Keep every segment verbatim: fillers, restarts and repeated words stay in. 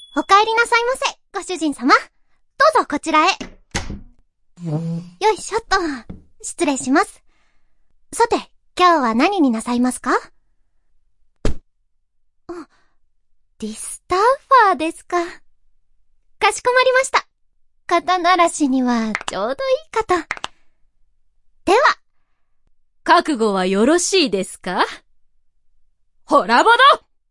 お帰りなさいませ、ご主人様。どうぞこちらへ。よいしょっと。失礼します。さて、今日は何になさいますか？あ、ディスターファーですか。かしこまりました。肩慣らしにはちょうどいい方。では、 覚悟はよろしいですか？ホラボド！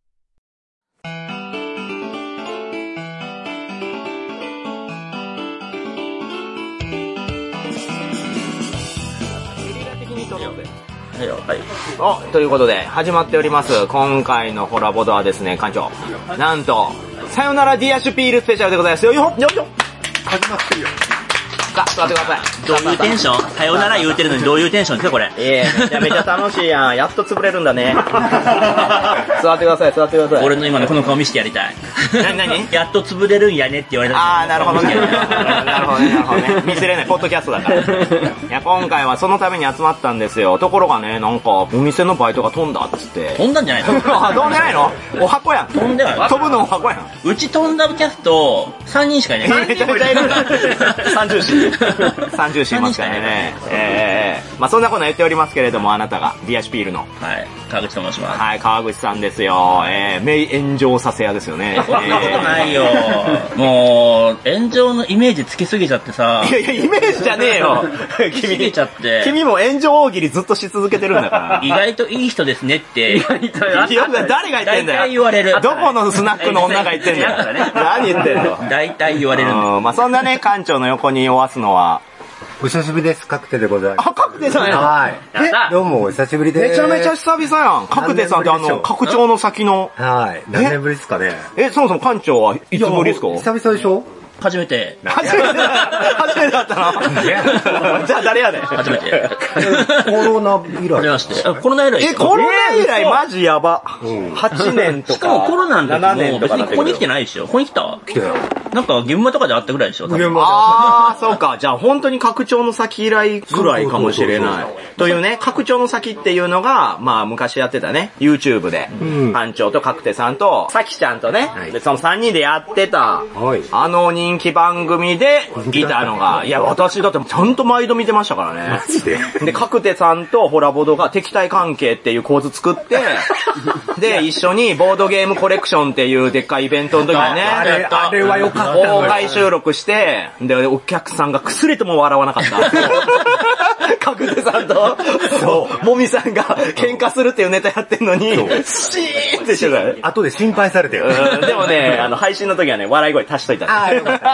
はいよ、はい。お、ということで、始まっております。今回のホラボドはですね、館長。なんと、さよならディアシュピールスペシャルでございますよ。よっよっよっ始まってるよ。 さあ、座ってください。 どういうテンション？さよなら言うてるのにどういうテンションですか、これ。 ええ、めちゃめちゃ楽しいやん。やっと潰れるんだね。座ってください、座ってください。 俺の今のこの顔見せてやりたい。 なになに？ やっと潰れるんやねって言われた。 あー、なるほどね。なるほどね、なるほどね。見せれない、ポッドキャストだから。いや、今回はそのために集まったんですよ。ところがね、なんか、お店のバイトが飛んだっつって。 飛んだんじゃないの？ あ、飛んでないの？お箱やん。 飛んでない。 飛ぶのお箱やん。 うち飛んだキャストさんにんしかいない。 めちゃめちゃいるんだ。三重視。三重視いますからね。ええー、まあそんなこと言っておりますけれども、あなたがディアシュピールの。 はい。川口と申します。 はい、川口さんですよ。えー、名炎上させ屋ですよね。 そんなことないよ。もう、炎上のイメージつきすぎちゃってさ。 いやいや、イメージじゃねえよ。 つきすぎちゃって。 君も炎上大喜利ずっとし続けてるんだから。 意外といい人ですねって。意外と。 誰が言ってんだよ。 大体言われる。 どこのスナックの女が言ってんだよ。何言ってんの。 大体言われるんだよ。 まあそんなね、館長の横におわすのは、 お久しぶりです。カクテでございます。 あ、カクテさんや。 はい。え、どうもお久しぶりです。 めちゃめちゃ久々やん。カクテさんってあの、拡張の先の。 はい。何年ぶりですかね。 え、そもそも館長はいつぶりですか？ 久々でしょ？ 初めて。 初めて初めてだったの？じゃあ誰やねん。 初めて。 コロナ以来。 初めまして。コロナ以来。 え、コロナ以来マジやば。はちねんとか。 しかもコロナの時ななねんも別にここに来てないでしょ？ここに来た？ 来たよ。 なんか現場とかで会ったぐらいでしょ？ 現場で。 あー、そうか。じゃあ本当に拡張の先以来ぐらいかもしれない。というね、拡張の先っていうのが、まあ昔やってたね、YouTube で、館長とカクテさんと、さきちゃんとね、でそのさんにんでやってた、あの人気番組でいたのが、いや私だってちゃんと毎度見てましたからね。 マジで？ で、カクテさんとホラボドが敵対関係っていう構図作って、で、一緒にボードゲームコレクションっていうでっかいイベントの時にね、 あれ、あれはよかったのよ。 公開収録して、で、お客さんがくすりとも笑わなかった。カクテさんと、そう、もみさんが喧嘩するっていうネタやってんのに、シーンってしてたよ。 後で心配されてよ。 でもね、あの、配信の時はね、笑い声足しといた。 あー、よかった。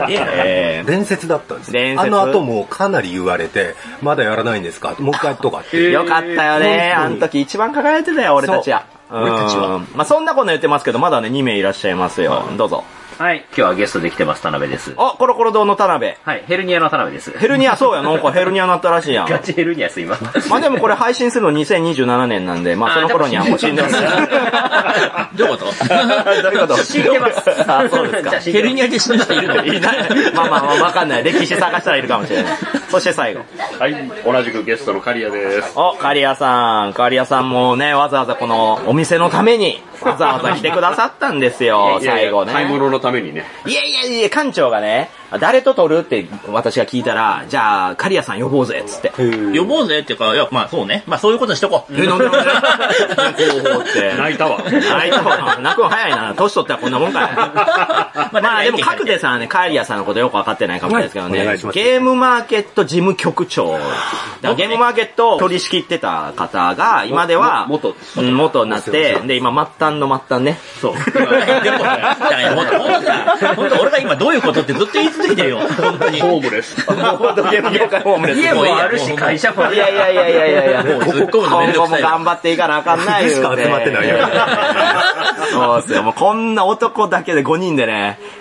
えー、 伝説だったんです。 伝説。 あの後もかなり言われて、まだやらないんですか？もう一回とかって。 よかったよね。あの時一番輝いてたよ、俺たちは。 俺たちは。 まあそんなこと言ってますけど、まだね、にめいいらっしゃいますよ。どうぞ。 はい。今日はゲストで来てます、田辺です。 あ、コロコロ堂の田辺。 はい。ヘルニアの田辺です。 ヘルニア、そうや、なんかヘルニアなったらしいやん。 ガチヘルニアすいません。 まあでもこれ配信するのにせんにじゅうななねんなんで、まあその頃にはもう死んでます。 どういうこと？ どういうこと？ 知ってます。 あ、そうですか。 ヘルニアで死ぬ人いるの？ いない。まあまあまあわかんない。歴史探したらいるかもしれない。そして最後。 はい。同じくゲストのカリアです。 お、カリアさん。カリアさんもね、わざわざこのお店のために、わざわざ来てくださったんですよ、最後ね。 買い物のためにね。 いやいやいや、館長がね、誰と撮るって私が聞いたら、じゃあ、カリアさん呼ぼうぜ、つって。 呼ぼうぜっていうか、いや、まあそうね。まあそういうことにしとこう。 え、なんでなんで候補って。 泣いたわ。 泣いたわ。泣くの早いな。年取ったらこんなもんかい。まあでも、カクテさんはね、カリアさんのことよくわかってないかもしれないですけどね。ゲームマーケット事務局長。ゲームマーケットを取り仕切ってた方が、今では、 元、 元になって、で、今、末端の末端ね。そう。 でも、本当俺が今どういうことってずっと言い続けてるよ。本当に。 ホームレス。 ボードゲーム業界ホームレス。 家もあるし、会社もある。 いやいやいやいやいやいや、 もう突っ込むのめんどくさい。 今後も頑張っていかなあかんないよ。 しか集まってないよ。 そうっすよ。もうこんな男だけでごにんでね、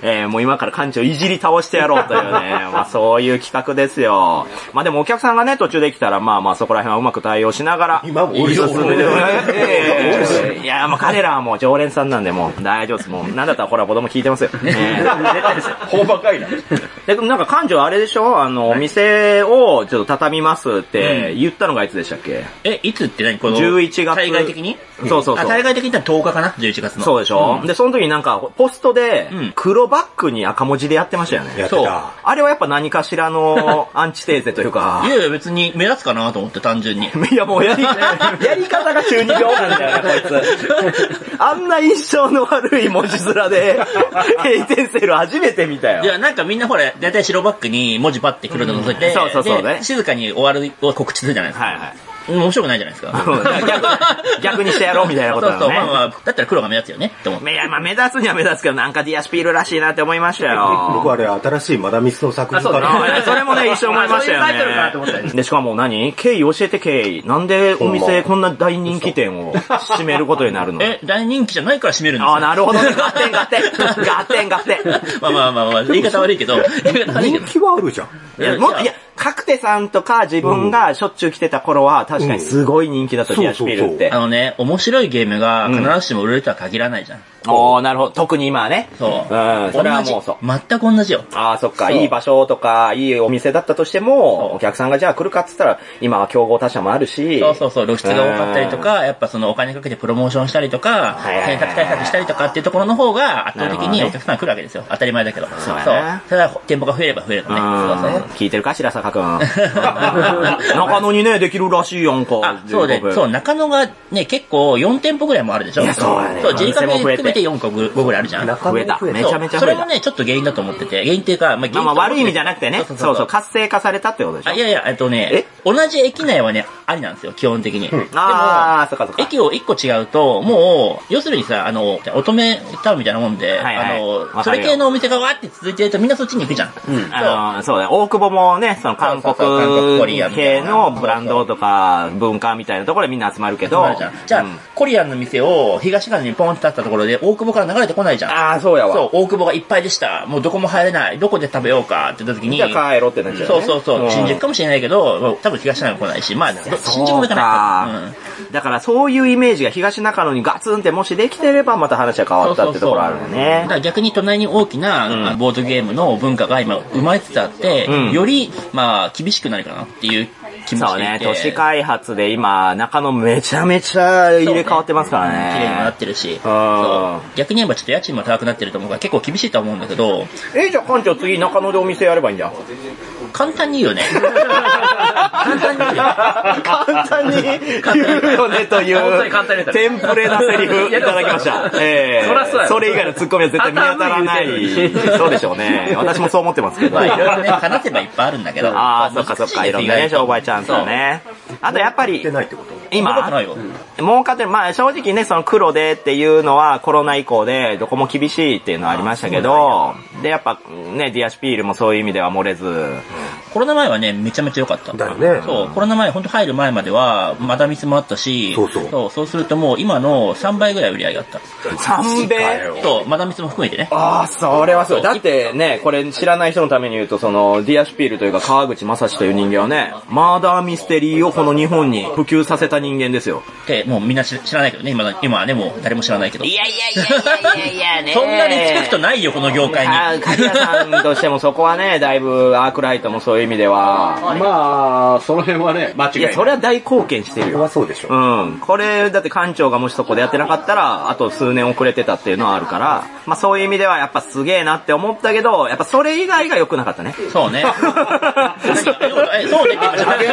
えー、もう今から館長いじり倒してやろうというね、まあそういう企画ですよ。まあでもお客さんがね、途中できたら、まあまあそこら辺はうまく対応しながら。 今も俺進めてる。いや、もう彼らはもう常連さんなんで、もう大丈夫です。もう、なんだったらほら、子供聞いてますよ。ね、絶対ですよ。 ほんまかいな。 で、なんか館長あれでしょ、あの、お店をちょっと畳みますって言ったのがいつでしたっけ？ え、いつって何このじゅういちがつ。 対外的に？ そうそうそう。 対外的に言ったらとおかかな ?じゅういちがつの。 そうでしょ、うん、で、その時になんか、ポストで、黒バックに赤文字でやってましたよね。 やってた。 あれはやっぱ何かしらのアンチテーゼというか。 いやいや別に目立つかなと思って単純に。 いやもうやり、やり方が中二病なんだよね、こいつ。あんな印象の悪い文字面で、閉店セール初めて見たよ。 いや、なんかみんなほら、だいたい白バックに文字パッてくるのを覗いて、 うん、そうそうそうね。 静かに終わるを告知するじゃないですか。はいはい。面白くないじゃないですか。 逆, 逆にしてやろうみたいなことだね。 そうそう、まあまあ、だったら黒が目立つよねって思って。 いや、まあ目立つには目立つけど、なんかディアスピールらしいなって思いましたよ。 僕あれ、新しいマダミスの作品かな。それもね、一緒思いましたよね。で、しかも何？経緯教えて経緯。なんでお店こんな大人気店を閉めることになるの？ え、大人気じゃないから閉めるんですよ。 あ、なるほどね。ガッテンガッテン。ガッテンガッテン。 まあまあまあまあ、言い方悪いけど、言い方悪いけど。 人気はあるじゃん。 いや、もっと、いや、カクテさんとか自分がしょっちゅう来てた頃は確かにすごい人気だったディアスピールって。 あのね、面白いゲームが必ずしも売れるとは限らないじゃん。 おー、なるほど。特に今はね。 そう。 うん、それはもうそう。 全く同じよ。 あー、そっか。いい場所とか、いいお店だったとしても、お客さんがじゃあ来るかって言ったら、今は競合他社もあるし。 そうそうそう。露出が多かったりとか、やっぱそのお金かけてプロモーションしたりとか、検索対策したりとかっていうところの方が圧倒的にお客さんが来るわけですよ。当たり前だけど。 そうやね。 そう。ただ、店舗が増えれば増えるとね。そうそう。 聞いてるかしら、坂くん。中野にね、できるらしいやんか。 あ、そうで、そう、中野がね、結構よん店舗ぐらいもあるでしょ。 いや、そうやね。 そう、ジェリカフェ含めてよんこごぐらいあるじゃん。 増えた。めちゃめちゃ増えた。 それもね、ちょっと原因だと思ってて、原因っていうか、まあ、 まあまあ悪い意味じゃなくてね。そうそう、活性化されたってことでしょ。 あ、いやいや、えっとね、同じ駅内はね、ありなんですよ、基本的に。 ああ、そっかそっか。 駅をいっこ違うと、もう、要するにさ、あの、乙女タウンみたいなもんで、あの、それ系のお店がわーって続いてるとみんなそっちに行くじゃん。 あの、そうだ、大久保もね、その韓国系のブランドとか文化みたいなところでみんな集まるけど、 じゃあ、コリアンの店を東側にポンって立ったところで、大久保から流れてこないじゃん。 ああ、そうやわ。 そう、大久保がいっぱいでした。もうどこも入れない。どこで食べようかって言った時に。 じゃあ帰ろうってなっちゃう。 そうそうそう。新宿かもしれないけど、多分東中野来ないし、まあ、新宿も行かない。 だからそういうイメージが東中野にガツンってもしできてればまた話は変わったってところあるよね。 だから逆に隣に大きなボードゲームの文化が今生まれつつあって、より、まあ、厳しくなるかなっていう気もしていて。 そうね、都市開発で今、中野めちゃめちゃ入れ替わってますからね。 綺麗にもなってるし。そう。逆に言えばちょっと家賃も高くなってると思うから結構厳しいと思うんだけど。 え、じゃあ館長次中野でお店やればいいんじゃん。 簡単に言うよね。簡単に言うよ。 簡単に言うよねという、テンプレなセリフいただきました。えー、それ以外のツッコミは絶対見当たらない。そうでしょうね。私もそう思ってますけど。 まあいろいろね、話せばいっぱいあるんだけど。 ああ、そっかそっか。いろんなね、商売チャンスだね。あとやっぱり、今、儲かってる、まあ正直ね、その黒でっていうのはコロナ以降でどこも厳しいっていうのはありましたけど、で、やっぱね、ディアシピールもそういう意味では漏れず、 コロナ前はね、めちゃめちゃ良かった。 だよね。 そう、コロナ前、ほんと入る前までは、まだミスもあったし、 そうそう。 そう、そうするともう今のさんばいぐらい売り上げがあった。 さんべいそう、まだミスも含めてね。 ああ、それはそう。だってね、これ知らない人のために言うと、その、ディアシピールというか川口正史という人間はね、マーダーミステリーをこの日本に普及させた人間ですよ。 って、もうみんな知らないけどね、今今はね、もう誰も知らないけど。 いやいやいやいやいやいやね。 そんなリスペクトないよ、この業界に。 あ、カリアさんとしてもそこはね、だいぶアークライトもそういう意味では、 まあ、その辺はね、間違いない。 いや、それは大貢献してるよ。 それはそうでしょ。 うん。これ、だって館長がもしそこでやってなかったら、あと数年遅れてたっていうのはあるから、まあそういう意味ではやっぱすげえなって思ったけど、やっぱそれ以外が良くなかったね。 そうね。え、そうねって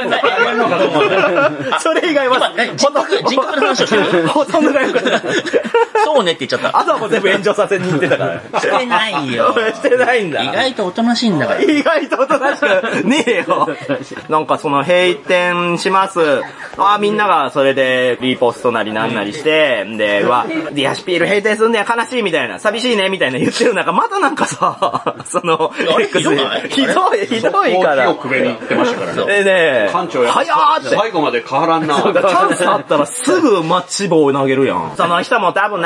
それ以外は、 人格、人格の話をしてるほとんどが良くなかった。 そうねって言っちゃった。 あとはもう全部炎上させに行ってたから。 してないよ。 してないんだ。 意外とおとなしいんだから。 意外とおとなしくねえよ。なんかその閉店します。あみんながそれでリポストなりなんなりして、で、うわ、ディアシピール閉店すんねや悲しいみたいな、寂しいねみたいな言ってる中、またなんかさ、その、 ひどいひどい、ひどいから。 大きいをくべに行ってましたからね。 でね、 館長や早ーって。 最後まで変わらんな。 そうだ、チャンスあったらすぐマッチ棒を投げるやん。その人も多分流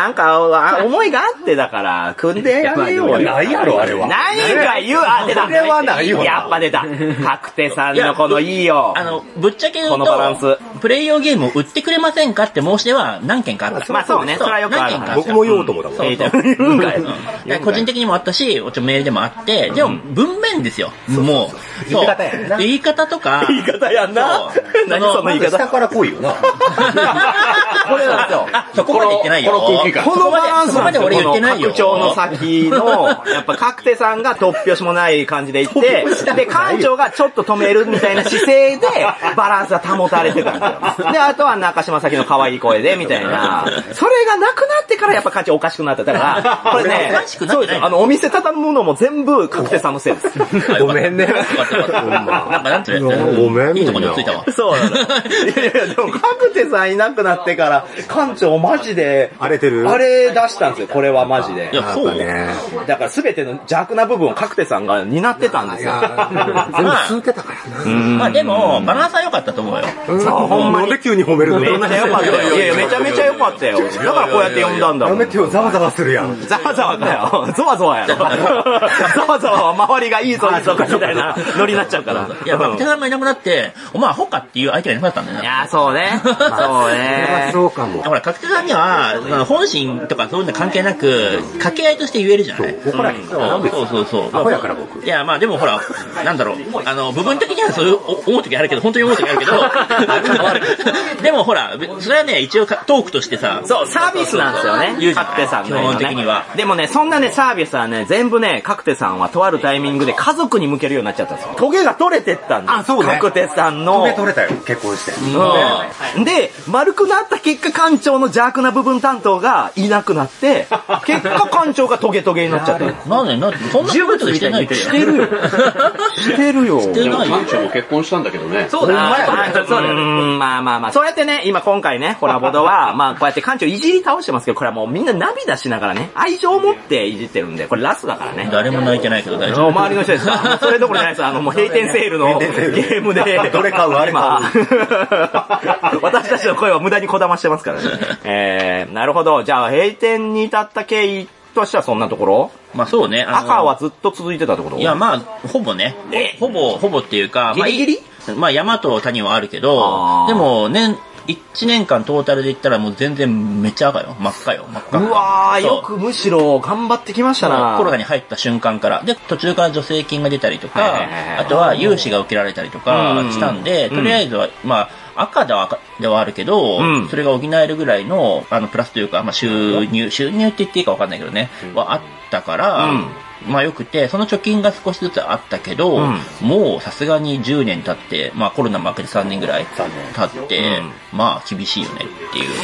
なんか、思いがあってだから、組んでやめようよ。 ないやろ、あれは。 何か言う、あ、出た。 それはないよ。 やっぱ出た。角手さんのこのいいよ。 あの、ぶっちゃけ言うこのバランと、 ス。 プレイ用ゲームを売ってくれませんかって申し出は何件かあった。 まあそうね、それはよくある。 僕も言おうと思ったもん。 そうそう言うんかい。 個人的にもあったし、おちょメールでもあって、でも文面ですよ。もう。 言い方やんな。 言い方とか。 言い方やんな。何その言い方。 下から来いよな。 これなんですよ。 あ、そこまで言ってないよ。 この空気感。 このバランスなんですよ。 ここまで俺言ってないよ。 拡張の先の、やっぱ角手さんが突拍子もない感じで言って、で、館長がちょっと止めるみたいな姿勢で、バランスが保たれてたんですよ。で、あとは中島咲の可愛い声で、みたいな。それがなくなってからやっぱ館長おかしくなってたから、これね、そうですよ。あの、お店畳むのも全部角手さんのせいです。 ごめんね。 なんかなんてごめん。 いいとこについたわ。 そうなの。いやいや、でも角手さんいなくなってから、館長マジで、 荒れてるあれ出したんですよ、これはマジで。 いや、そうね。 だから全ての邪悪な部分を角手さんが担ってたんですよ。 全部吸ってたからな。 まあでも、バランスは良かったと思うよ。 そう、ほんまに。なんで急に褒めるの？ めっちゃ良かったよ。いやいや、めちゃめちゃ良かったよ。だからこうやって呼んだんだもん。 やめてよ、ざわざわするやん。 ざわざわかよ。ゾワゾワやろ。ざわざわは周りがいいぞ、いいぞかみたいなノリになっちゃうから。 いや、角手さんがいなくなって、お前アホかっていう相手がいなくなったんだよね。 いや、そうね。そうね。 そうかも。 ほら、角手さんには、本心とかそういうの関係なく、掛け合いとして言えるじゃない。 怒らへんからな。 そうそうそう。 アホやから僕。 いや、まあでもほら、なんだろう、あの、部分的にはそういう思う時あるけど、本当に思う時あるけど、でもほら、それはね、一応トークとしてさ、 そう、サービスなんですよね。角手さんの、ね。 基本的には。 でもね、そんなね、サービスはね、全部ね、角手さんはとあるタイミングで家族に向けるようになっちゃったんですよ。トゲが取れてったんです。 あ、そうね。 角手さんの。 トゲ取れたよ、結婚して。 うん。で、丸くなった結果、館長の邪悪な部分担当がいなくなって、結果館長がトゲトゲになっちゃった。 なんで、なんで、そんなことしてないって。 してるよ。してるよ。 でも館長も結婚したんだけどね。 そうだね。そうだよ。まあまあまあ。そうやってね、今今回ね、コラボドは、まあこうやって館長いじり倒してますけど、これはもうみんな涙しながらね、愛情を持っていじってるんで、これラスだからね。 誰も泣いてないけど大丈夫。 周りの人ですか？それどころじゃないです。あの、もう閉店セールのゲームで、 どれ買うあれ買う。私たちの声は無駄にこだましてますからね。えー、なるほど。じゃあ閉店に至った経緯としてはそんなところ？ まあそうね。 赤はずっと続いてたってこと？ いやまあ、ほぼね。ほぼ、ほぼっていうか、 ギリギリ？ まあ山と谷はあるけど、でも年、いちねんかんトータルで言ったらもう全然めっちゃ赤よ。真っ赤よ。真っ赤。 うわー、よくむしろ頑張ってきましたな。 コロナに入った瞬間から。で、途中から助成金が出たりとか、あとは融資が受けられたりとかしたんで、とりあえずは、まあ、赤では赤ではあるけど、うん、それが補えるぐらいの、あの、プラスというか、まあ、収入、収入って言っていいかわかんないけどね、うん、はあったから、うん、まあよくて、その貯金が少しずつあったけど、うん、もうさすがにじゅうねん経って、まあコロナも明けてさんねんぐらい経って、うん、まあ厳しいよねっていう。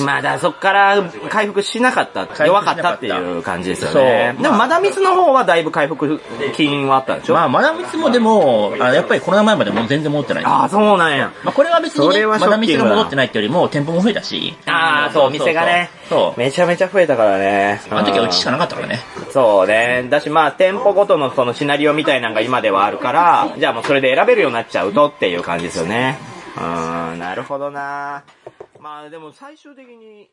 まあだそっから回復しなかった、弱かったっていう感じですよね。そう。でもまだみつの方はだいぶ回復金はあったでしょ？ まあまだみつもでも、あやっぱりコロナ前までもう全然戻ってない。 ああ、そうなんや。 まあこれは別にね、まだみつが戻ってないってよりも店舗も増えたし。 ああ、そう、店がね。そう。めちゃめちゃ増えたからね。 あの時はうちしかなかったからね。 そうね。だしまあ店舗ごとのそのシナリオみたいなのが今ではあるから、じゃあもうそれで選べるようになっちゃうとっていう感じですよね。うーん、なるほどな。まあでも最終的に、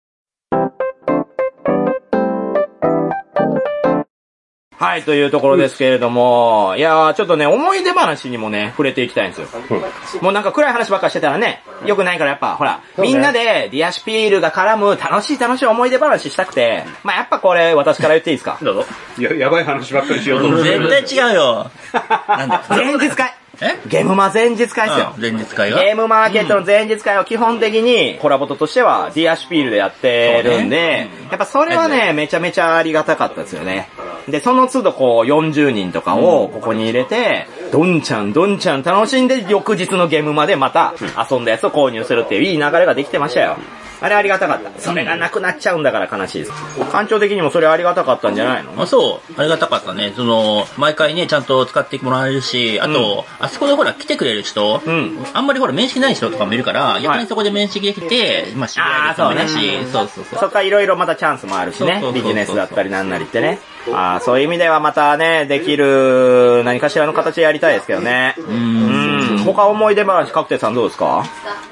はい、というところですけれども、いやー、ちょっとね、思い出話にもね、触れていきたいんですよ。うん、もうなんか暗い話ばっかしてたらね、良くないからやっぱ、ほら、ね、みんなでディアシピールが絡む楽しい楽しい思い出話したくて、まあやっぱこれ私から言っていいですか？ どうぞ。や、やばい話ばっかりしようと思って。 絶対違うよ。なんだ前日会。 えゲームマ前日会ですよ。 うん、前日会はゲームマーケットの前日会は基本的にコラボトとしてはディアシピールでやってるんで、ね、やっぱそれはね、めちゃめちゃありがたかったですよね。で、その都度こうよんじゅうにんとかをここに入れて、どんちゃんどんちゃん楽しんで翌日のゲームまでまた遊んだやつを購入するっていういい流れができてましたよ。あれありがたかった。それがなくなっちゃうんだから悲しいです。館長的にもそれありがたかったんじゃないの？ あ、そう。ありがたかったね。その、毎回ね、ちゃんと使ってもらえるし、あと、うん、あそこでほら来てくれる人、うん、あんまりほら面識ない人とかもいるから、逆にそこで面識できて、まあ知り合いで人もいるし、そうそうそう。 そっからいろいろまたチャンスもあるしね。ビジネスだったりなんなりってね。あそういう意味ではまたね、できる何かしらの形でやりたいですけどね。うん。うん。他思い出話、角手さんどうですか？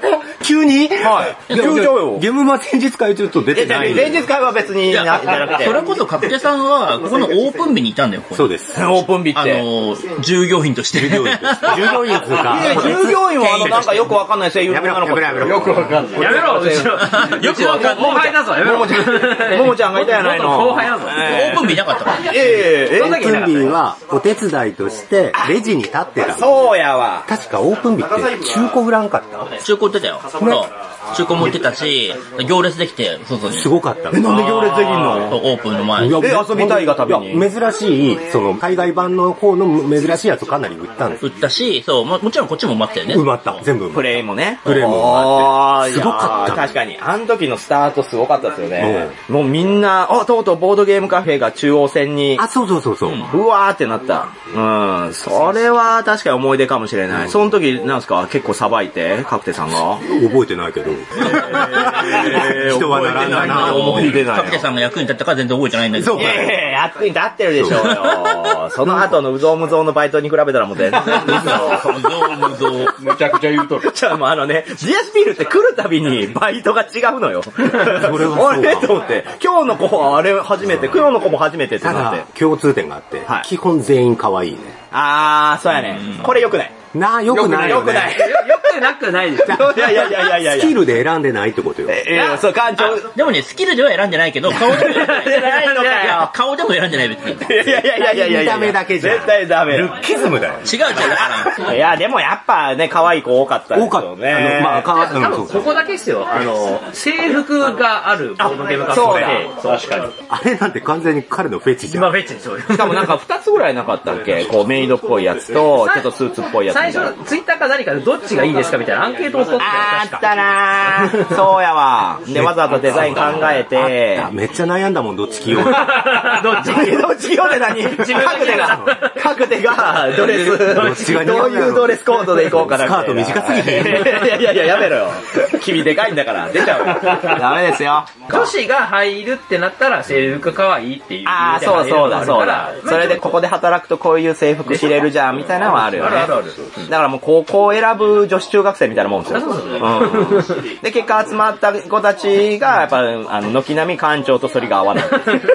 急にはい。急上よ。 ゲームマ前日会ちょっと出てない。 前日会は別にな、じゃなくて。 それこそ角手さんは、ここのオープン日にいたんだよ、 そうです。 オープン日って。 あの、従業員として。従業員として。 従業員とか。 従業員はあの、なんかよくわかんない声優の女の子。 よくわかんない。 やめろ、うちの。 よくわかんない。 後輩だぞ、やめろ。 ももちゃん、ももちゃんがいたやないの。 後輩だぞ。 オープン日なかったから。 ええ、 オープン日はお手伝いとしてレジに立ってた。 そうやわ。 確かオープン日って中古売らんかった？ 中古売ってたよ。そう。中古も売ってたし、行列できて、外に。 すごかった。 え、なんで行列できんの？ オープンの前に。 え、遊びたいがために。 珍しい、その、海外版の方の珍しいやつをかなり売ったんです。 売ったし、そう、もちろんこっちも埋まったよね。 埋まった。全部埋まった。 プレイもね。 プレイも埋まって。 すごかった。確かに。あの時のスタートすごかったですよね。もうみんな、あ、とうとうボードゲームカフェが中央線に。 あ、そうそうそうそう。 うわーってなった。うん。それは確かに思い出かもしれない。その時、なんですか結構さばいて、カクテさんが。 覚えてないけど。人は並んだな。 思い出ない。 カクテさんが役に立ったか全然覚えてないんだけど。 いやいや、役に立ってるでしょうよ。その後のうぞうむぞうのバイトに比べたらもう全然。うぞうむぞう。 むちゃくちゃ言うとる。 じゃあもうあのね、ジエスピールって来るたびにバイトが違うのよ。 それはそうか。 あれと思って、今日の子はあれ初めて、今日の子も初めてってなって。 共通点があって、 はい、 基本全員可愛いね。 あー、そうやね。これ良くない。 なあ、よくないよね。 よくない。 よくなくないです。 いやいやいやいやいや。 スキルで選んでないってことよ。 え、え、そう、館長。 でもね、スキルでは選んでないけど、顔でも選んでないのかよ。顔でも選んでない別に。 いやいやいやいやいや。 見た目だけじゃ。 絶対ダメ。 ルッキズムだよ。 違う違う、だから。 いや、でもやっぱね、可愛い子多かったですよね。 多かった。まあ、かわいい。 多分ここだけですよ。あの、制服があるボードゲームカフェで。確かに。 あれなんて完全に彼のフェチじゃん。 今フェチですよ。 しかもなんか二つぐらいなかったっけこうメイドっぽいやつと、ちょっとスーツっぽいやつみたいな。 最初、ツイッターか何かでどっちがいいですかみたいなアンケートを取ってあったなー。そうやわ。で、わざわざデザイン考えて。 めっちゃ悩んだもん、どっち着よう。 どっちどっち着ようって何各手が、各手がドレス、どういうドレスコードで行こうかな。 スカート短すぎて。 いやいやいや、やめろよ。君でかいんだから、出ちゃうよ。ダメですよ。 女子が入るってなったら制服可愛いっていう。 ああ、そうそうだ、そうだ。それでここで働くとこういう制服着れるじゃん、みたいなのはあるよね。 あるある。 だからもう高校を選ぶ女子中学生みたいなもんですよ。うん、で、結果集まった子たちが、やっぱ、あの、軒並み館長と反りが合わない。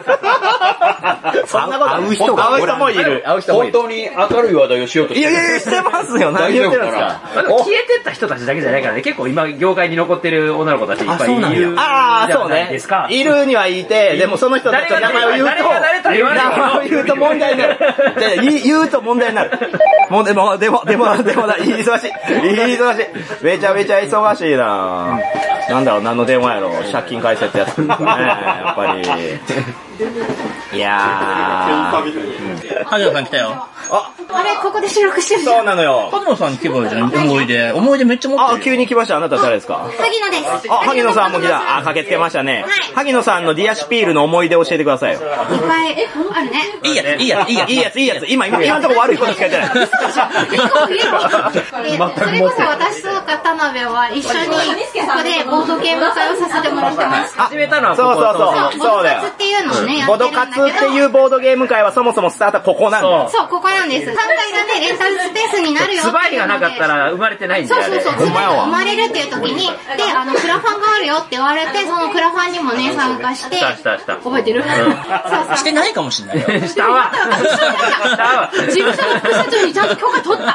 そんなこと会う人が会う人もいる。会う人もいる。 本当に明るい話題をしようとしてる。 いやいや、してますよ。何言ってるんですか。 消えてった人たちだけじゃないからね、結構今業界に残ってる女の子たちいっぱいいる。 ああ、そうね。いるにはいて、でもその人たちの名前を言うと、名前を言うと問題になる。言うと問題になる。もうでも、でも、でも、でも、忙しい。忙しい。めちゃめちゃ忙しいななんだろう、何の電話やろ。借金返せってやつ。ねやっぱり。いやー。 萩野さん来たよ。 あ、 あれ、ここで収録してるじゃん。 そうなのよ。 萩野さん来ばいいじゃん、思い出。思い出めっちゃ持ってる。 あ、急に来ました。あなた誰ですか？ 萩野です。 あ、萩野さんも来た。あ、駆けつけましたね。萩野さんのディアシピールの思い出教えてくださいよ。 いっぱいあるね。 いいやつ、いいやつ、いいやつ。 いいやつ、いいやつ。今、今、今のところ悪いことしか言ってない。 いい子言えろ。それこそ私と田辺は一緒にここでボードゲーム会をさせてもらってます。 始めたのはそうそうそう。そうだよ。 ボドカツっていうのをね、やボってるんだけど。 ドカツっていうボードゲーム会はそもそもスタートはここなんだよ。 そう、ここなんです。さんかいがね、レンタルスペースになるよ。 ズバリがなかったら生まれてないんだよね。 そうそうそう。ズバリが生まれるっていう時に、で、あの、クラファンがあるよって言われて、そのクラファンにもね、参加して。 したしたした。 覚えてる？そうそう。 してないかもしんないよ。 したわ。 したわ。事務所の副社長にちゃんと許可取った。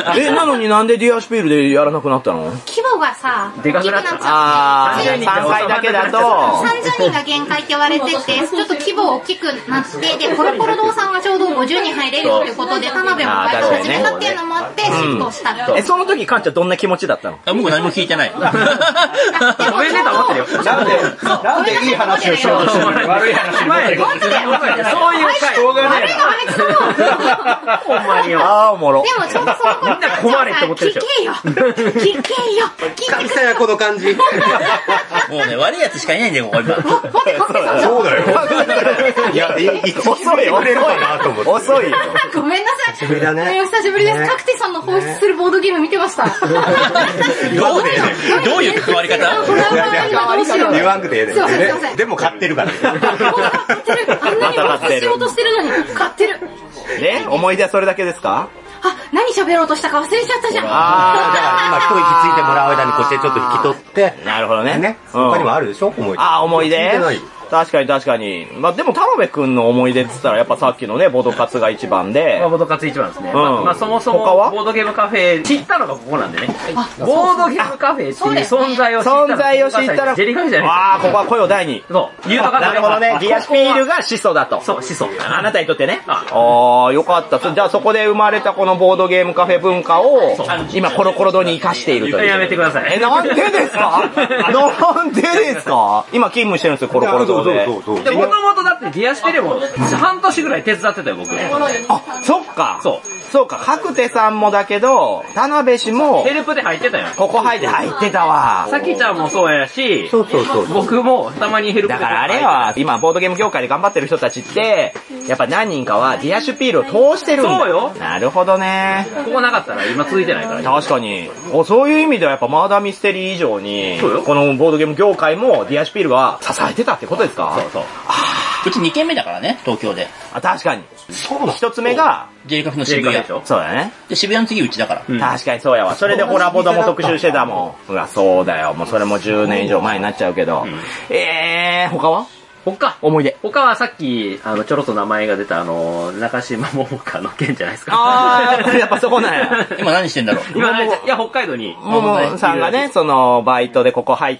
え、なのになんでディアシピールでやらなくなったの？ 規模がさ、 でかくなっちゃう。 あー、さんかいだけだと。 さんじゅうにんが限界って言われてて、ちょっと規模大きくなって、で、コロコロ堂さんがちょうどごじゅうにん入れるよっていうことで、田辺もバイト始めたっていうのもあって、シフトしたって。 え、その時カンちゃんどんな気持ちだったの？ 僕何も聞いてない。 ごめんねと思ってるよ。 なんで、なんでいい話をしようとしてるの？悪い話に持ってる。 本当だよ。 そういう回。しょうがない。ほんまによ。 あー、おもろ。 でもちょうどその頃みんな困れって思ってるでしょ。 聞けよ。聞けよ。聞いてくれ。 この感じ。 もうね、悪いやつしかいないんだよ、ここ今。 そうだよ。いや、 遅いよ、遅いよ。遅いよ。 ごめんなさい。 久しぶりだね。 お久しぶりです。カクテさんの放出するボードゲーム見てました。 どうどういう関わり方？ 言わんくてええで。 すいません、すいません。 でも買ってるから。 買ってる。あんなに放出しようとしてるのに買ってる。 ね、思い出はそれだけですか？ あ、何喋ろうとしたか忘れちゃったじゃん。 あー、だから今一息ついてもらう間にこうしてちょっと引き取って。 なるほどね。 ね。他にもあるでしょ、思い出。 あー、思い出確かに確かに。まあでも田辺くんの思い出って言ったらやっぱさっきのね、ボドカツが一番で。 まあ、ボドカツ一番ですね。 うんまあ、まあそもそも、 他はボードゲームカフェ、知ったのがここなんでね。ボードゲームカフェっていう存在を知った存在を知ったら、 ジェリカフェじゃないああ、ここは声を大に。 そう。ユートカフェ。 なるほどね。ディアシピールが始祖だと。 そう、始祖。 あなたにとってね。ああ、よかった。じゃあそこで生まれたこのボードゲームカフェ文化を、今コロコロ堂に活かしているという。 やめてください。 え、なんでですかなんでですか今勤務してるんですよ、コロコロ堂で。 で、もともとだってディアシピでも半年ぐらい手伝ってたよ、僕。 あ、そっか。 そう。 そうか、角手さんもだけど、田辺氏も、 ヘルプで入ってたよ。 ここ入って入ってたわ。 さきちゃんもそうやし、 そうそうそう。 僕もたまにヘルプで。 だからあれは、今、ボードゲーム業界で頑張ってる人たちって、やっぱ何人かはディアシュピールを通してるんだ。 そうよ。 なるほどね。 ここなかったら今続いてないから。 確かに。おそういう意味ではやっぱマーダーミステリー以上に、 そうよこのボードゲーム業界もディアシュピールが支えてたってことですか？ そうそう。 うちにけんめだからね、東京で。 あ、確かに。 そうだ。 一つ目が、 ジェリカフの渋谷。 でしょ。 そうだね。 で、渋谷の次うちだから。 うん、 確かにそうやわ。それでホラボドも特集してたもん。うわ、そうだよ。もうそれもじゅうねん以上前になっちゃうけど。うん、えー、他は他思い出。 他はさっき、あの、ちょろっと名前が出たあの、中島桃香の件じゃないですか。 あー、やっぱそこなんや。 今何してんだろう。 今、いや、北海道に。 ももさんがね、その、バイトでここ入って、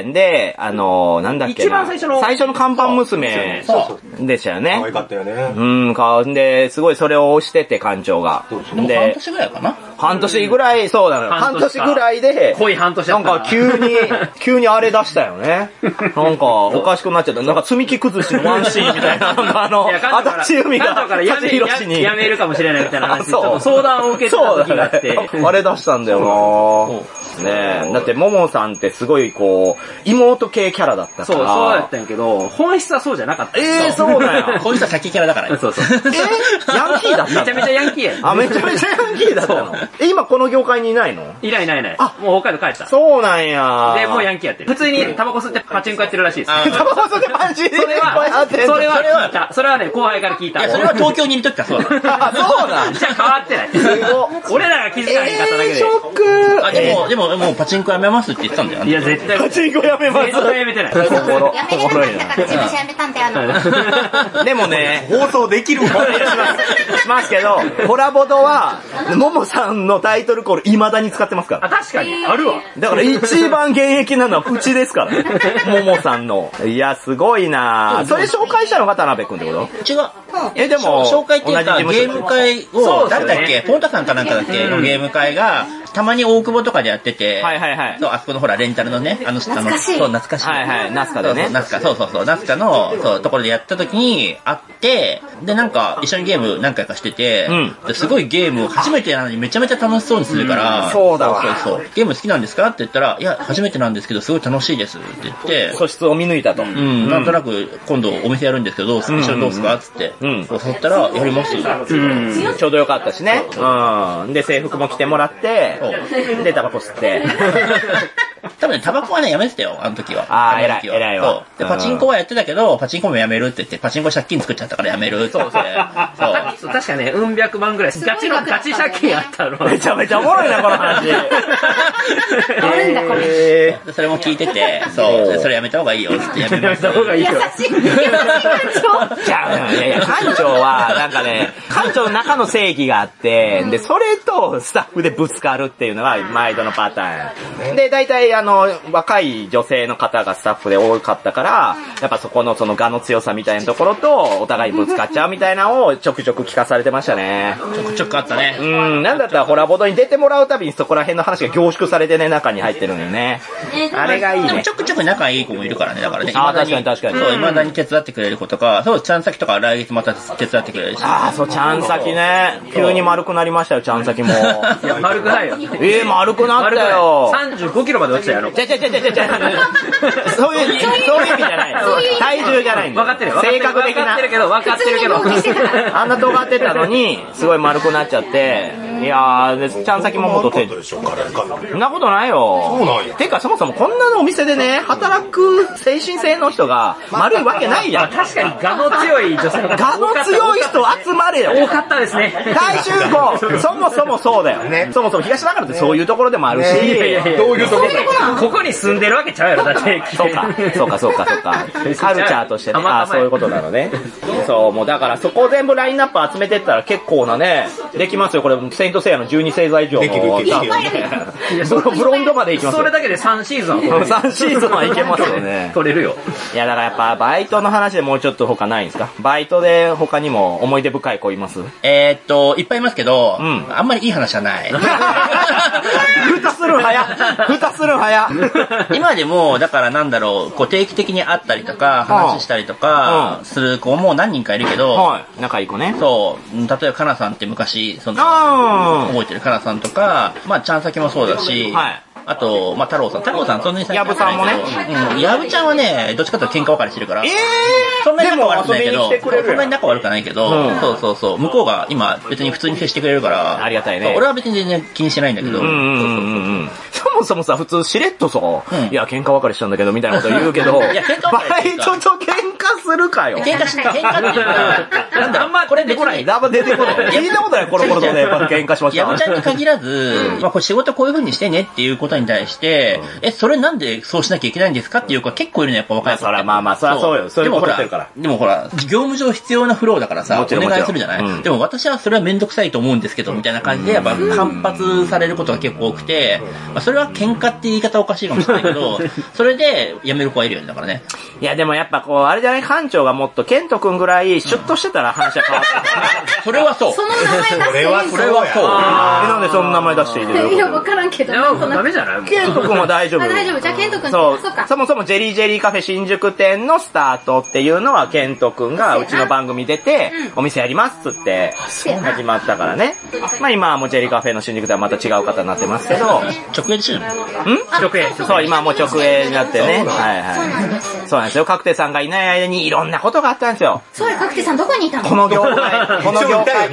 で、あの、なんだっけな。 一番最初の。 最初の看板娘でしたよね。 可愛かったよね。 うん、か、で、すごいそれを推してて、館長が。 で、半年ぐらいかな半年ぐらい、そうだね。半年ぐらいで、 濃い半年だったなんか急に、急にあれ出したよね。なんか、おかしくなっちゃった。なんか積み木崩しのワンシーンみたいな、なんかあの、足立由美が、 勝弘氏に。 やめるかもしれないみたいな話、ちょっと相談を受けてた時があって。 あれ出したんだよなねえ。だって、ももさんってすごいこう、妹系キャラだったから。 そう、そうやったんやけど、本質はそうじゃなかった。 ええー、そうだよ。 本質は先キャラだから。 そうそう。 えー、ヤンキーだったのめちゃめちゃヤンキーやね。 あ、めちゃめちゃヤンキーだったのえ、今この業界にいないの？ いないいないいない。あ、もう北海道帰った。 そうなんや。 で、もうヤンキーやってる。普通にタバコ吸ってパチンコやってるらしいです。 タバコ吸ってパチンコやってる。 それは、それは聞いた。それはね、後輩から聞いた。 いや、それは東京にいる時からそうだ。 あ、そうだ。 じゃあ変わってない。すご俺らが気づかへんかっただけで。 ショック。 あ、でも、でも、もうパチンコやめますって言ってたんだよ。 いや、絶対。 パチンコやめます。 絶対やめてない。 やめれなかったから事務所やめたんだよ、あの。 でもね、 放送できるもん。 しますけど、コラボドは、ももさんのタイトルコール未だに使ってますから。 あ、確かに。あるわ。 だから一番現役なのはうちですから。ももさんの。いや、すごいなぁ。それ紹介したのが田辺くんってこと？ 違う。 え、でも、 紹介っていうか、ゲーム会を、誰だっけ、ポンタさんかなんかだっけのゲーム会が、たまに大久保とかでやってて、 はいはいはい。 そう、あそこのほら、レンタルのね、あの、あの、そう、懐かしい。 はいはい、ナスカでね。 ナスカ、そうそうそう、ナスカの、そう、ところでやった時に会って、で、なんか、一緒にゲーム何回かしてて、うん、すごいゲームを初めてなのにめちゃめちゃ楽しそうにするから、 うん、そうだわ。 そうそう。ゲーム好きなんですかって言ったら、いや、初めてなんですけど、すごい楽しいですって言って、 素質を見抜いたと。 うん、なんとなく、今度お店やるんですけど、どうすか、一緒にどうすかつって、うん、誘ったら、やりますよ。 うん。ちょうどよかったしね。うん。で、制服も着てもらって、で、タバコ吸って。 多分ね、タバコはね、やめてたよ、あの時は。 ああ、偉い、偉いわ。 で、パチンコはやってたけど、パチンコもやめるって言って、パチンコ借金作っちゃったからやめるって言って。 そう。確かね、うん百万ぐらい、ガチのガチ借金あったの。 めちゃめちゃおもろいな、この話。 えー、それも聞いてて、そう、それやめた方がいいよってやめました。 やめた方がいいよ。 優しい、優しい館長。 じゃあ、いやいや、館長は、なんかね、館長の中の正義があって、で、それとスタッフでぶつかるっていうのが毎度のパターン。で、大体あの、若い女性の方がスタッフで多かったから、やっぱそこのその我の強さみたいなところと、お互いぶつかっちゃうみたいなのをちょくちょく聞かされてましたね。 ちょくちょくあったね。 うん、なんだったらホラボドに出てもらうたびにそこら辺の話が凝縮されてね、中に入ってるのよね。あれがいいね。 でもちょくちょく仲いい子もいるからね、だからね。 あ、確かに確かに。 そう、未だに手伝ってくれる子とか、そう、ちゃん先とか来月また手伝ってくれるし。 ああ、そう、ちゃん先ね。急に丸くなりましたよ、ちゃん先も。 いや、丸くないよ。 ええ、丸くなったよ。 さんじゅうごキロまで落ちたよ。 ちゃちゃちゃちゃちゃちゃ。そういう、そういう意味じゃない。体重じゃないんだよ。 分かってるよ。 性格的な。 分かってるけど、分かってるけど。 あんな尖ってたのに、すごい丸くなっちゃって、 いやー、で、ちゃん先も元店長。そんなことないよ。そうなんや。てか、そもそもこんなのお店でね、働く精神性の人が丸いわけないやん。 確かに我の強い女性の方。我の強い人集まれよ。 多かったですね。 大集合そもそもそうだよ。ね、そもそも東中野ってそういうところでもあるし。ね、いやいやいやどういうところだここに住んでるわけちゃうやろ、だって。 そうか、そうか、そうか、そうか。カルチャーとしてね。ああ、そういうことなのね。そう、もうだからそこを全部ラインナップ集めてったら結構なね、できますよ。これ、セイントセイヤのじゅうに星座以上の。できる、できる。ブロンドまでいきますよ。 それだけでさんシーズンはさんシーズンはいけますよね。 取れるよ。 いや、だからやっぱバイトの話でもうちょっと他ないんですか？バイトで他にも思い出深い子います？ えーっと、いっぱいいますけど、 うん、 あんまりいい話はない。 ふたするん早ふたするん早今でも、だからなんだろう、こう定期的に会ったりとか、話したりとか、する子も何人かいるけど、 はい、仲いい子ね。 そう、例えばかなさんって昔、その、覚えてるかなさんとか、まあ、ちゃんさきもそうだし、はい。あと、まあ、太郎さん。太郎さん、そんなに最近。 やぶさんもね。 うん。やぶちゃんはね、どっちかというと喧嘩別れしてるから。えーそんなに仲悪くないけど、そんなに仲悪くないけど、うん、そうそうそう。向こうが今、別に普通に接してくれるから。 ありがたいね。 俺は別に全然気にしてないんだけど。うんうんうんうん。そもそもさ、普通しれっとさ、うん、いや、喧嘩別れしたんだけど、みたいなこと言うけど、いや、喧嘩バイトと喧嘩するかよ。 喧嘩しない、喧嘩っていうか、なんだ、あんまこれ出てこない。 あんま出てこない。聞いたことない、コロコロとね、喧嘩しました。 やぶちゃんに限らず、まあ、これ仕事こういう風にしてねっていうことに対して、え、それなんでそうしなきゃいけないんですかっていう子は結構いるのやっぱ若い子。 そらまあまあ、そらそうよ。そういうこと言ってるから。 でもほら、業務上必要なフローだからさ、お願いするじゃない、うん、でも私はそれはめんどくさいと思うんですけど、みたいな感じでやっぱ反発されることが結構多くて、まあ、それは喧嘩って言い方おかしいかもしれないけど、それで辞める子はいるよね、だからね。 いやでもやっぱこう、あれじゃない、館長がもっとケント君ぐらいシュッとしてたら話は変わってた。 それはそう。 その名前出していいそれはそれはそう。 なんでその名前出していいの？ いや、わからんけど。 ダメじゃない？ ケント君は大丈夫。 あ、大丈夫。じゃあケント君。 そう。そもそもジェリージェリーカフェ新宿店のスタートっていうのはケント君がうちの番組出て、お店やりますっつって始まったからね。まあ今はもうジェリーカフェの新宿ではまた違う方になってますけど。 直営でしょ？ん？ 直営。 そう、今はもう直営になってね。はいはい。そうなんですよ。カクテさんがいない間にいろんなことがあったんですよ。 そうよ、カクテさんどこにいたの？ この業界、この業界。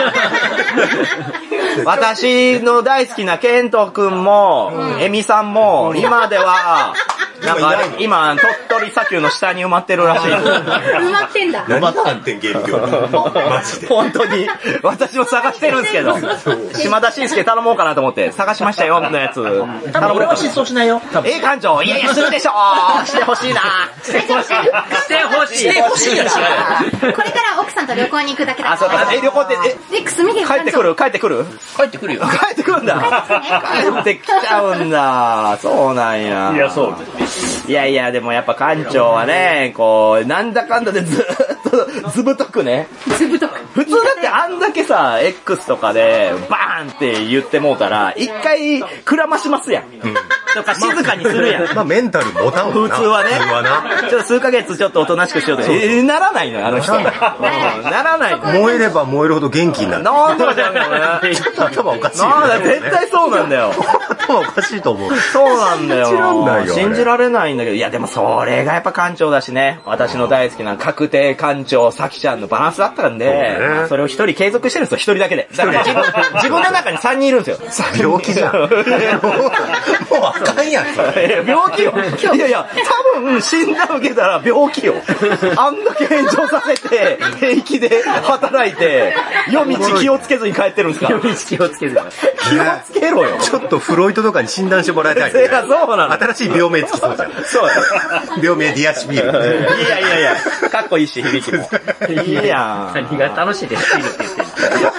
私の大好きなケント君も、エミさんも、今では、なんかあれ、今、鳥取砂丘の下に埋まってるらしい。 埋まってんだ。 埋まったんてんゲーム業マジで。 本当に。私も探してるんですけど、島田紳介頼もうかなと思って探しましたよ、のやつ。 多分俺は失踪しないよ。 え、館長、いやいや、するでしょーしてほしいなしてほしい。してほしい。 してほしいやし。 これから奥さんと旅行に行くだけだ。 あ、そうか。え、旅行って、え、 X 見て帰ってくる帰ってくる帰ってくるよ。 帰ってくるんだ。帰ってきちゃうんだ。そうなんや。 いや、そう。 いやいや、でもやっぱ館長はね、こう、なんだかんだでずーっと、ずぶとくね。 ずぶとく。 普通だってあんだけさ、X とかで、バーンって言ってもうたら、一回、くらましますやん。うん、とか静かにするやん。 まあ、まあ、メンタル持たんわな。 普通はね。 普通はな。 ちょっと数ヶ月ちょっとおとなしくしようと。えー、ならないのよ、あの人。ならない。 燃えれば燃えるほど元気になる。 なんでかじゃんね。 ちょっと頭おかしい。 なんだ、絶対そうなんだよ。 頭おかしいと思う。 そうなんだよ。 信じらんないよ。 信じられないんだけど、いやでもそれがやっぱ館長だしね。私の大好きな確定館長、さきちゃんのバランスだったんで、そ, それを一人継続してるんですよ、一人だけで。だから自分自分の中に三人いるんですよ。 病気じゃん。もう、もうあかんやん、それ。 病気よ。いやいや、多分診断受けたら病気よ。あんだけ炎上させて、平気で働いて、夜道気をつけずに帰ってるんですか？ 夜道気をつけずに。 気をつけろよ。 ちょっとフロイトとかに診断してもらいたい、 ね。そうなの。 新しい病名つきそうじゃん。 そう病名ディアシビール。 いやいやいや、かっこいいし、響きも。いいやん。 何が楽しいでシビールって言ってる。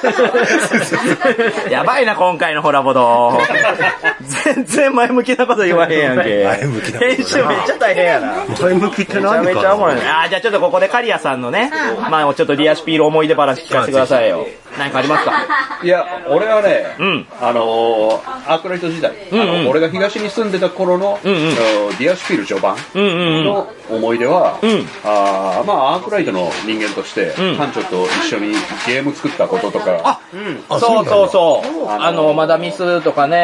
やばいな、今回のホラボド。全然前向きなこと言わへんやんけ。 前向きなこと。 編集めっちゃ大変やな。 前向きって何かな。 めちゃめちゃおもろいね。あ、じゃあちょっとここでカリアさんのね、まあちょっとディアシピール思い出話聞かせてくださいよ。何かありますか？ いや、俺はね、 うん、 あのー、アークライト時代、うんうん、あの俺が東に住んでた頃の、うんうん、ディアシピール序盤の思い出は、うんうん、あまあアークライトの人間として、うん、館長と一緒にゲーム作ったこととか、 あ、うん、そうそうそう、あの、マダミスとかね、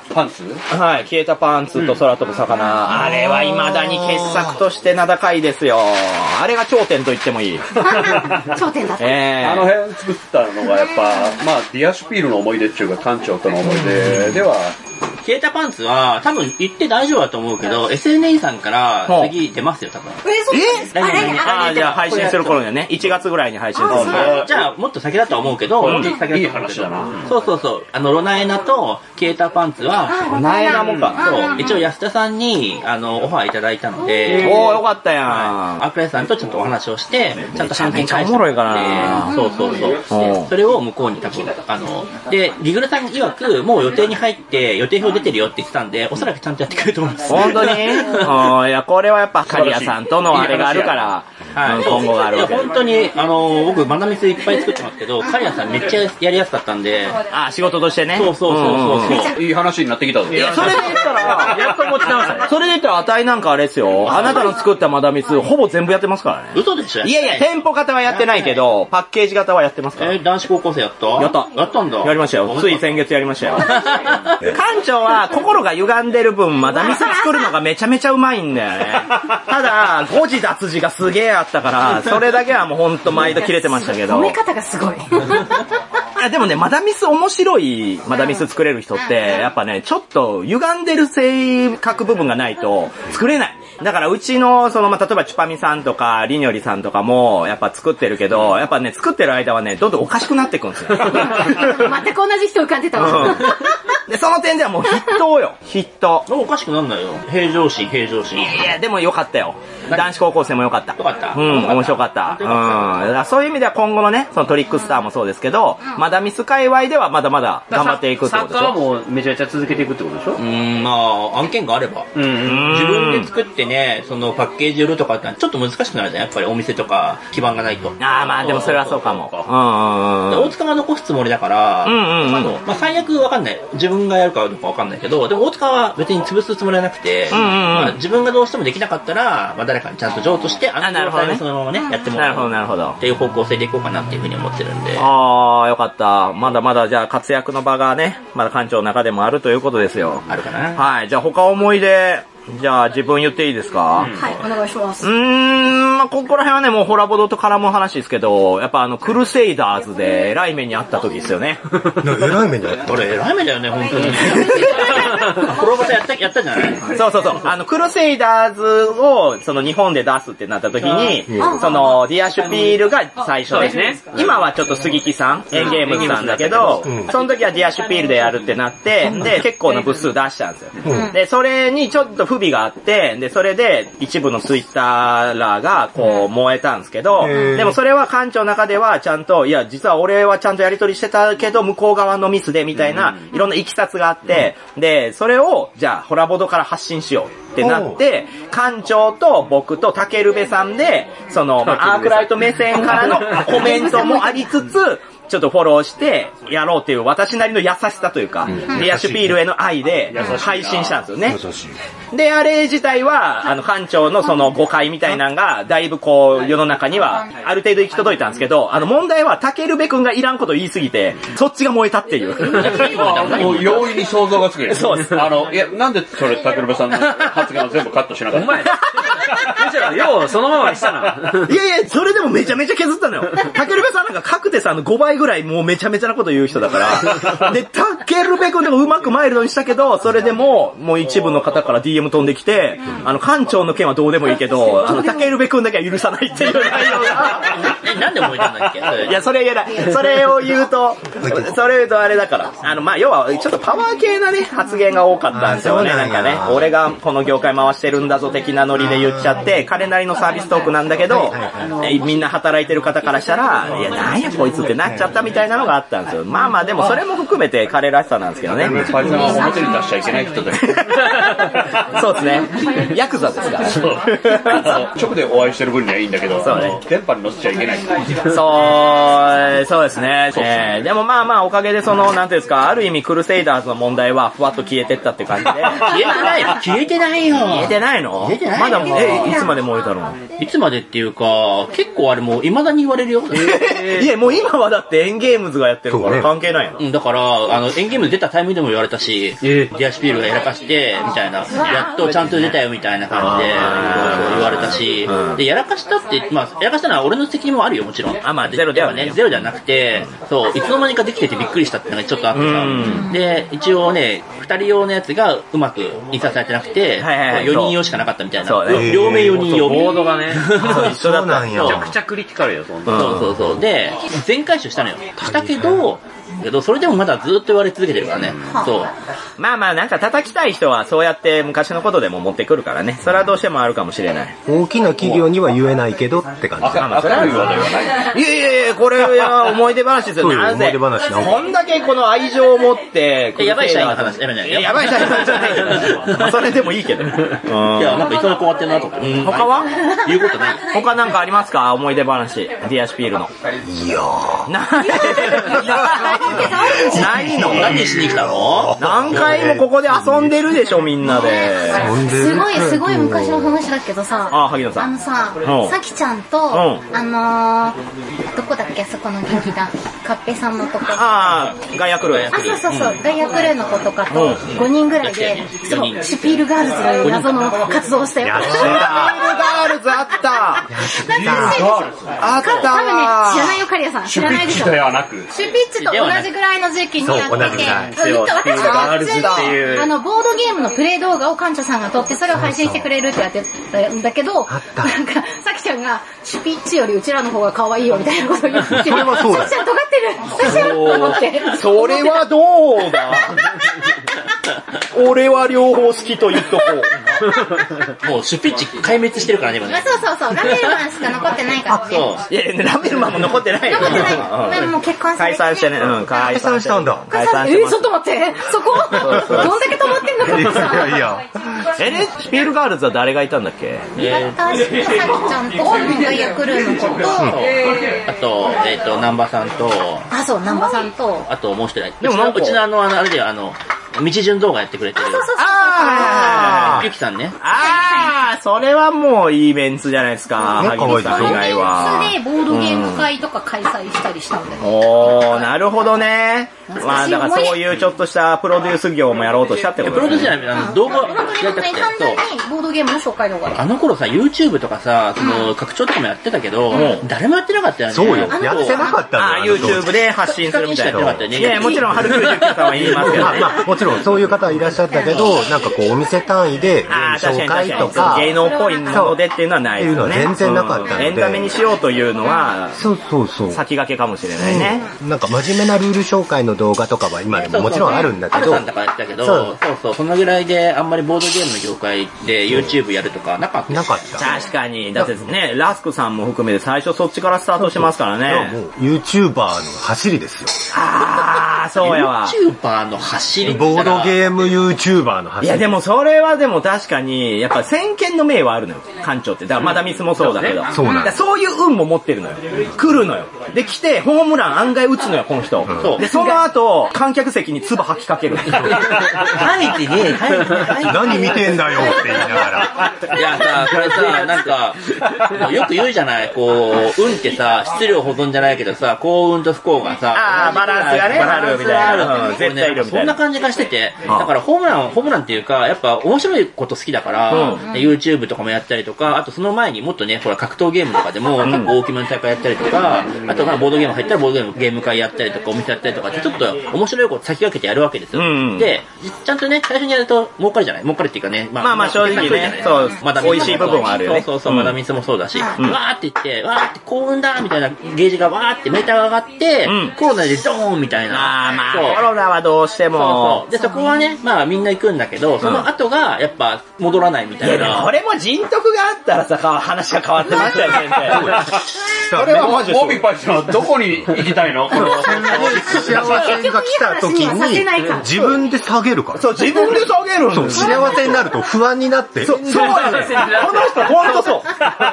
パンツはい、消えたパンツと空飛ぶ魚。うん、あれは未だに傑作として名高いですよ。あれが頂点と言ってもいい。 頂点だった。 えー、 あの辺作ったのがやっぱ、まあ、ディアシュピールの思い出っていうか、館長との思い出では、 消えたパンツは、多分言って大丈夫だと思うけど、エスエヌエー さんから次出ますよ、多分。 え、そうえあれああ、じゃあ配信する頃にはね、いちがつぐらいに配信する。 じゃあ、もっと先だとは思うけど、もっと先だといい話だな。 そうそうそう。あの、ロナエナと消えたパンツは、 ロナエナもか。 そう。一応安田さんに、あの、オファーいただいたので、 おー、よかったやん。 アークライさんとちょっとお話をして、ちゃんと半券返して。 おもろいからな。 そうそうそう。それを向こうに多分、あの、で、リグルさん曰く、もう予定に入って、予定表出てるよって言ってたんで、おそらくちゃんとやってくれると思います。 本当にうん、いや、これはやっぱカリアさんとのあれがあるから、はい、今後があるわけ。 いや、本当に、あの、僕、マナミスいっぱい作ってますけど、カリアさんめっちゃやりやすかったんで。 あ、仕事としてね。 そうそうそうそう。 いい話になってきたぞ。 いや、それで言ったら、 やっと持ち直した。 それで言ったら、あたいなんかあれですよ。あなたの作ったマダミス、ほぼ全部やってますからね。 嘘でしょ？ いやいや、店舗型はやってないけど、パッケージ型はやってますから。 え、男子高校生やったやった。 やったんだ。 やりましたよ。つい先月やりましたよ。館長は、心が歪んでる分、マダミス作るのがめちゃめちゃうまいんだよね。ただ、誤字脱字がすげえあったから、それだけはもうほんと毎度切れてましたけど。 褒め方がすごい。 でもね、マダミス面白いマダミス作れる人って、やっぱね、ちょっと歪んでる性格部分がないと作れない。だからうちの、その、まあ、例えばチュパミさんとか、リニョリさんとかも、やっぱ作ってるけど、やっぱね、作ってる間はね、どんどんおかしくなっていくんですよ。 全く同じ人浮かんでたわ。 うん、で、その点ではもう筆頭よ。筆頭。 おかしくなんないよ。平常心、平常心。 いやいや、でもよかったよ。男子高校生もよかった。 よかった。 うん、面白かった。うん。だからそういう意味では今後のね、そのトリックスターもそうですけど、マダミス界隈ではまだまだ頑張っていくってことでしょ。 サッカーもめちゃめちゃ続けていくってことでしょ。 うん、まあ、案件があれば。 うん。 自分で作ってね、そのパッケージ売るとかってちょっと難しくなるじゃん。やっぱりお店とか基盤がないと。 ああ、まあでもそれはそうかも。うんうんうん。 大塚が残すつもりだから、うんうんうん。まあ最悪わかんない。自分がやるかどうかわかんないけど、でも大塚は別に潰すつもりはなくて、うんうんうん、まあ自分がどうしてもできなかったら、まあ誰かにちゃんと譲渡して、あの状態でそのままね、やってもらう。 なるほど、なるほど。 っていう方向性でいこうかなっていうふうに思ってるんで。 ああ、よかった。まだまだじゃあ活躍の場がね、まだ館長の中でもあるということですよ。 あるかな。 はい。じゃあ他思い出、じゃあ自分言っていいですか？ うん、はい、お願いします。 うーん、まあ、ここら辺はね、もうホラボドと絡む話ですけど、やっぱあの、クルセイダーズで、偉い目にあった時ですよね。 偉い目にあった？ 俺、偉い目だよね、本当に。コラボでやった、やったじゃない？ そうそうそう。あの、クルセイダーズを、その日本で出すってなった時に、その、ディアシュピールが最初ですね。今はちょっと杉木さん、エンゲームズなんだけど、その時はディアシュピールでやるってなって、で、結構な部数出したんですよ。で、それにちょっと不備があって、で、それで一部のツイッターらーがこう燃えたんですけど、でもそれは館長の中ではちゃんと、いや、実は俺はちゃんとやり取りしてたけど、向こう側のミスでみたいな、いろんな行きさつがあって、で、それを、じゃあ、ホラボドから発信しようってなって、館長と僕とタケルベさんで、その、アークライト目線からのコメントもありつつ、ちょっとフォローしてやろうっていう私なりの優しさというか、ディアシュピールへの愛で配信したんですよね。で、あれ自体は、あの、館長のその誤解みたいなのが、だいぶこう、世の中には、ある程度行き届いたんですけど、あの、問題は、タケルベ君がいらんこと言いすぎて、そっちが燃えたっていう。 もう容易に想像がつくよ。 そうです。 あの、いや、なんでそれ、タケルベさんの発言を全部カットしなかったの？ お前、よう、そのままにしたな。 いやいや、それでもめちゃめちゃ削ったのよ。タケルベさんなんかカクテさんのごばいぐらいもうめちゃめちゃなこと言う人だから。で、タケルベ君でもうまくマイルドにしたけど、それでも、もう一部の方から ディーエム 飛んできて、あの、館長の件はどうでもいいけど、あの、タケルベ君だけは許さないっていう内容が。 え、なんで燃えたんだっけ？ いや、それ言えない。それを言うと、それ言うとあれだから。あの、まあ、要は、ちょっとパワー系なね、発言が多かったんですよね。なんかね、俺がこの業界回してるんだぞ的なノリで言っちゃって、彼なりのサービストークなんだけど、みんな働いてる方からしたら、いや、なんやこいつってなっちゃったみたいなのがあったんですよ。まあまあ、でもそれも含めて彼らしさなんですけどね。 パイセンは表に出しちゃいけない人だよ。 そうですね。ヤクザですから。そう。 直でお会いしてる分にはいいんだけど、 そうね。 電波に乗せちゃいけない。 そう、そうですね。えー、でもまあまあ、おかげでその、なんていうんですか、ある意味クルセイダーズの問題はふわっと消えてったって感じで。 消えてないよ。消えてないよ。 消えてないの？ 消えてないまだ、え、 いつまで燃えたの？ いつまでっていうか、結構あれもう未だに言われるよ。 いや、もう今はだってエンゲームズがやってるから関係ないの。 うん、だから、あの、エンゲームズ出たタイミングでも言われたし、ディアシピールがやらかして、みたいな、やっとちゃんと出たよみたいな感じで言われたし、で、やらかしたって、まあ、やらかしたのは俺の責任もあるよ、もちろん。 あ、まあ、ゼロではね。ゼロじゃなくて、そう、いつの間にかできててびっくりしたっていうのがちょっとあってさ。で、一応ね、二人用のやつがうまく印刷されてなくて、よにん用しかなかったみたいな。両面よにん用。 ボードがね、 一緒だったんや。 めちゃくちゃクリティカルよ、そんな。 そうそうそう。で、全回収したのよ。したけど、けど、それでもまだずっと言われ続けてるからね。そう。 まあまあ、なんか叩きたい人はそうやって昔のことでも持ってくるからね。それはどうしてもあるかもしれない。 大きな企業には言えないけどって感じ。 あ、まあ、それは言わない。 いやいやいや、これは思い出話ですよ。なぜ思い出話なんかこんだけこの愛情を持って、 やばい社員の話、やばいじゃないやばい社員の話じゃないけど。まあそれでもいいけど。いや、なんか人の困ってるなと思って。 他は言うことない。 他なんかありますか？思い出話。ディアシピールの。 いやー。 ない。ないの？ 何しに来たの？ 何回もここで遊んでるでしょ、みんなで。 すごい、すごい昔の話だけどさ、 あ、萩野さん。 あのさ、さきちゃんと、あのー、どこだっけ、あそこの劇団。カッペさんのとこ。 ああ、ガイアクルー。 あ、そうそうそう、ガイアクルーの子とかと、ごにんぐらいで、そう、シュピールガールズという謎の活動をしたよ。 シュピールガールズあった懐かしいでしょ。 あったー。 多分ね、知らないよ、カリアさん。知らないでしょ。 シュピッチではなく。 シュピッチと同じぐらいの時期にやってて、私ガールズっていう。 あの、ボードゲームのプレイ動画をカンチョさんが撮って、それを配信してくれるってやってたんだけど、なんか、さきちゃんが、シュピッチよりうちらの方が可愛いよみたいなことを言って、さきちゃん尖ってる私はと思って。 それはどうだ俺は両方好きと言っとこう。もうシュピッチ壊滅してるからね、今ね。 そうそうそう、ラメルマンしか残ってないからね。 そう。いや、ラメルマンも残ってないよ。 残ってない。もう結婚されて。 解散してね。うん、解散したんだ。 解散して。え、ちょっと待って。そこどんだけ止まってんのかってさ。 いやいや。 え、ね、シュピールガールズは誰がいたんだっけ？ 私とさきちゃんと、ガイアクルーの子と、 あと、えっと、南波さんと、 あ、そう、南波さんと、 あともう一人。でもうちのあの、あれだよ、あの、道順動画やってくれてる。 そうそうそう。 あー、ゆきさんね。 あー、それはもういいメンツじゃないですか。 ね、かわいいさん以外は。 それでボードゲーム会とか開催したりしたんだよ。 おー、なるほどね。まあだからそういうちょっとしたプロデュース業もやろうとしたってことプロデュースじゃない、あの動画本当に本当に単純にボードゲームの紹介動画。 あの頃さ、YouTube とかさ、その、拡張とかもやってたけど、誰もやってなかったよね。 そうよ。やってなかったんだよ。あ、YouTube で発信するみたいな。 いや、もちろん、春きゅうじゅうきゅうさんは言いますけどね。 まあ、もちろんそういう方はいらっしゃったけど、なんかこう、お店単位で、紹介とか、 芸能っぽいのでっていうのはないですよね。 全然なかったんで。 エンタメにしようというのは、 そうそうそう。 先駆けかもしれないね。 なんか真面目なルール紹介の動画とかは今でももちろんあるんだけど。 あるさんとかやったけど、そうそう、そのぐらいであんまりボードゲームの業界で YouTube やるとかなかった。 なかった。 確かに。だってね、ラスクさんも含めて最初そっちからスタートしてますからね。 もう YouTuber の走りですよ。 あー、そうやわ。 YouTuber の走り。 ボードゲーム YouTuber の走り。 いやでもそれはでも確かに、やっぱ先見の明はあるのよ、館長って。だからまだミスもそうだけど。 そうなんだ。 そういう運も持ってるのよ。来るのよ。で、来て、ホームラン案外打つのよ、この人。で、その後、観客席に唾吐きかける。 吐いてねえ、 何見てんだよって言いながら。いやさ、これさ、なんか、よく言うじゃない、こう、運ってさ、質量保存じゃないけどさ、幸運と不幸がさ、 ああ、バランスがね、あるみたいな。うん、絶対いるみたいな。 そんな感じがしてて、だからホームラン、ホームランっていうか、やっぱ面白いこと好きだから、うん、YouTube とかもやったりとか、あとその前にもっとね、ほら格闘ゲームとかでも結構大きめの大会やったりとか、あとまあボードゲーム入ったらボードゲーム、ゲーム会やったりとか、お店やったりとかって、ちょっと面白いこと先駆けてやるわけですよ。うん、で、ちゃんとね、最初にやると儲かるじゃない儲かるっていうかね、 まあまあまあ正直ね、そう、まだ美味しい部分はあるよね。 そうそうそう、まだ水もそうだし、うん、わーって言って、わーって幸運だみたいなゲージがわーってメーターが上がって、うん、コロナでドーンみたいな。 ああまあコロナはどうしても。 そうそう。で、そこはね、まあみんな行くんだけど、その後がやっぱ戻らないみたいな。 いやでもこれも人徳があったらさ、話が変わってましたよね。 それはマジで。モビパチはどこに行きたいのこの幸せが来た時に自分で下げるから。 そう、自分で下げるんそう、幸せになると不安になって。 そう、そうやね。この人ほんとそう。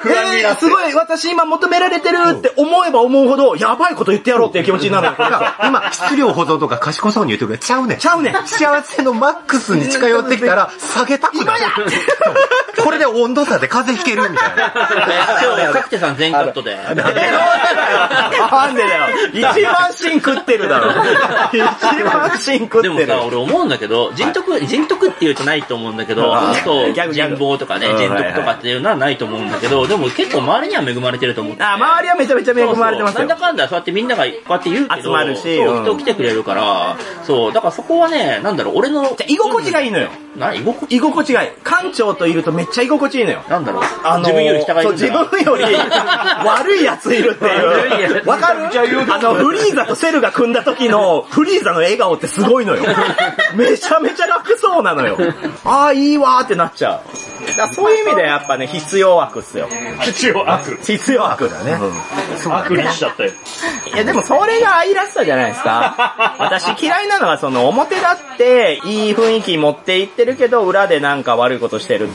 えー、すごい、私今求められてるって思えば思うほど、やばいこと言ってやろうっていう気持ちになる。 今、質量保存とか賢そうに言ってくれ。ちゃうねん。 ちゃうねん。 幸せのマックスに近寄ってきたら、下げたくなる。これで温度差で風邪ひけるみたいな。 今日、カクテさん全カットで。 なんでだよ。一番芯食ってるだろ。一番芯食ってる。 でもさ、俺思うんだけど、人徳、人徳って言うとないと思うんだけど、そう、人望とかね、人徳とかっていうのはないと思うんだけど、でも結構周りには恵まれてると思う。 あ、周りはめちゃめちゃ恵まれてますよ。 なんだかんだそうやってみんながこうやって言うけど、 集まるし、 人来てくれるから、そう、だからそこはね、なんだろう、俺の、 居心地がいいのよ。 な、居心地居心地がいい。館長といるとめっちゃ居心地いいのよ。 なんだろう、 あのー、 自分より人がいるんだ自分より悪い奴いるっていう。わかる？あの、フリーザとセルが組んだ時のフリーザの笑顔ってすごいのよ。めちゃめちゃ楽そうなのよ。ああ、いいわーってなっちゃう。だからそういう意味でやっぱね、必要悪っすよ。 必要悪。 必要悪だね。 うん、悪にしちゃったよ。 いやでもそれが愛らしさじゃないですか。私嫌いなのはその表だっていい雰囲気持っていってるけど裏でなんか悪いことしてるって、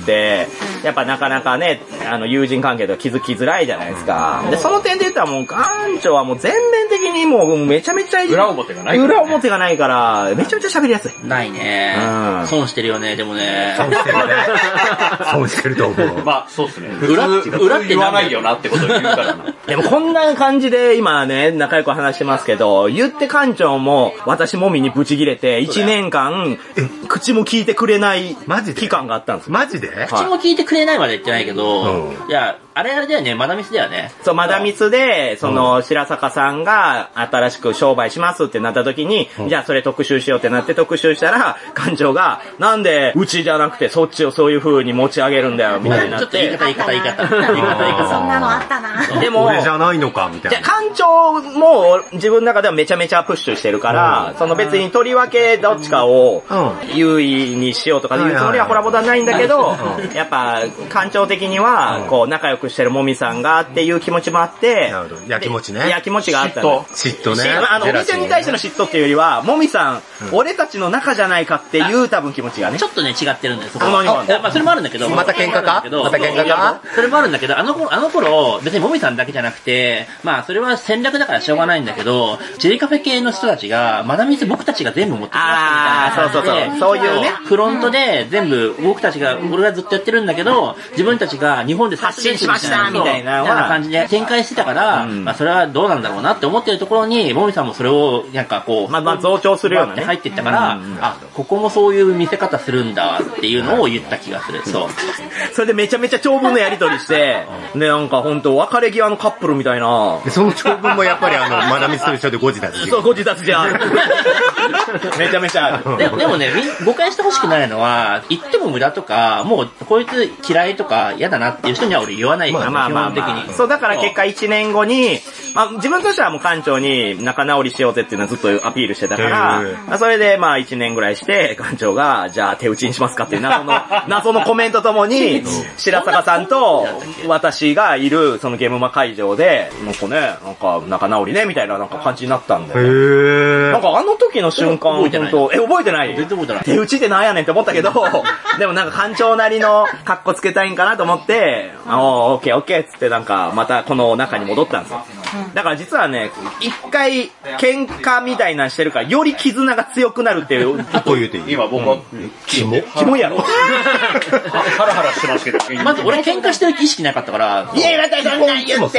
やっぱなかなかね、あの友人関係とか気づきづらいじゃないですか。で、その点で言ったらもう館長はもう全面的にもうめちゃめちゃ裏表がない、 ね。裏表がないから、めちゃめちゃ喋りやすい。 ないね、うん。損してるよね、でもね。 損してるね。損してると思う。 まあ、そうっすね。 裏って、裏って言わないよなってことを言うからな。 でもこんな感じで今ね、仲良く話してますけど、言って館長も私もみにブチ切れて、いちねんかん、口も聞いてくれない期間があったんです。 マジで？ 口も聞いてくれないまで言ってないけど、うん、いや、あれあれだよね、マダミスだよね。 そう、マダミスで、その、白坂さんが新しく商売しますってなった時に、うん、じゃあそれ特集しようってなって特集したら、館長が、なんで、うちじゃなくてそっちをそういう風に持ち上げるんだよ、みたいになって。 ちょっと言い方言い方言い方。言い方言い方。 そんなのあったな。 でも、 俺じゃないのか、みたいな。 館長も自分の中ではめちゃめちゃプッシュしてるから、うん、その別にとりわけどっちかを優位にしようとかいうつもりはコラボではないんだけど、やっぱ館長的には、こう仲良くしてるもみさんがっていう気持ちもあって、 なるほど。やきもちね。 やきもちがあったの。 嫉妬。嫉妬ね。 あの、お店に対しての嫉妬っていうよりは、もみさん、うん、俺たちの仲じゃないかっていう多分気持ちがね。 ちょっとね、違ってるんです。 そこは。 まあ、それもあるんだけど。 また喧嘩かまた喧嘩かそれもあるんだけど、あの頃、あの頃、別にもみさんだけじゃなくて、まあ、それは戦略だからしょうがないんだけど、ジェリカフェ系の人たちが、まだみず僕たちが全部持ってきましたみたいな感じで。 そうそうそう。そういうね。 フロントで全部僕たちが、俺がずっとやってるんだけど、自分たちが日本で発信しましたみたいな感じで展開してたから、うん、まあそれはどうなんだろうなって思ってるところに、もみさんもそれをなんかこう、 まあまあ増長するようなね。 入っていったから、うん、あ、ここもそういう見せ方するんだっていうのを言った気がする。そう。 それでめちゃめちゃ長文のやり取りして、でなんか本当別れ際のカップルみたいな。 その長文もやっぱりあの、マダミスと一緒で誤字脱字。 そう、誤字脱字じゃん。めちゃめちゃで。でもね、誤解してほしくないのは、言っても無駄とか、もうこいつ嫌いとか嫌だなっていう人には俺言わないから、 まあまあまあ、基本的に。そう、だから結果いちねんごに、まあ自分としてはもう館長に仲直りしようぜっていうのはずっとアピールしてたから、まあ、それでまあいちねんぐらいして、館長が、じゃあ手打ちにしますかっていう謎の、謎のコメントともに、白坂さんと私がいるそのゲームマ会場で、なんかね、なんか仲直りね、みたいななんか感じになったんだよ、ね。へー。なんかあの時の瞬間、 覚えてない。 え、覚えてない全然覚えてない。 手打ちってなんやねんって思ったけど、でもなんか館長なりのカッコつけたいんかなと思って、おー、オッケーオッケーっつってなんかまたこの中に戻ったんですよ。だから実はね、一回喧嘩みたいなしてるから、より絆が強くなるっていう。 こう言うていい今僕は、 キモキモやろ。 ハラハラしてますけど。 まず俺喧嘩してる意識なかったから。 いや、またそんなん言って、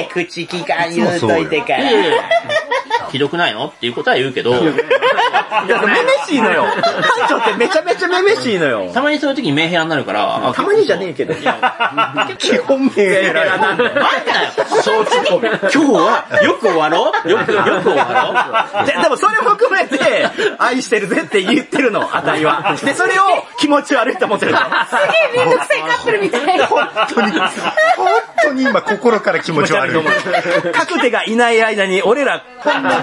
口聞かん言うといてから。 ひどくないのっていうことは言うけど。いや、めめしいのよ。館長ってめちゃめちゃめめしいのよ。 たまにそういう時にメンヘラになるから。 たまにじゃねえけど。基本メンヘラなんだよ。 なんだよ。そうツッコミ。今日はよく終わろうよく、よく終わろうででもそれを含めて、愛してるぜって言ってるの、あたりは。で、それを気持ち悪いと思ってるの。すげえめんどくさいカップルみたいな。 本当に、本当に今心から気持ち悪い。 各手がいない間に、俺ら、こんな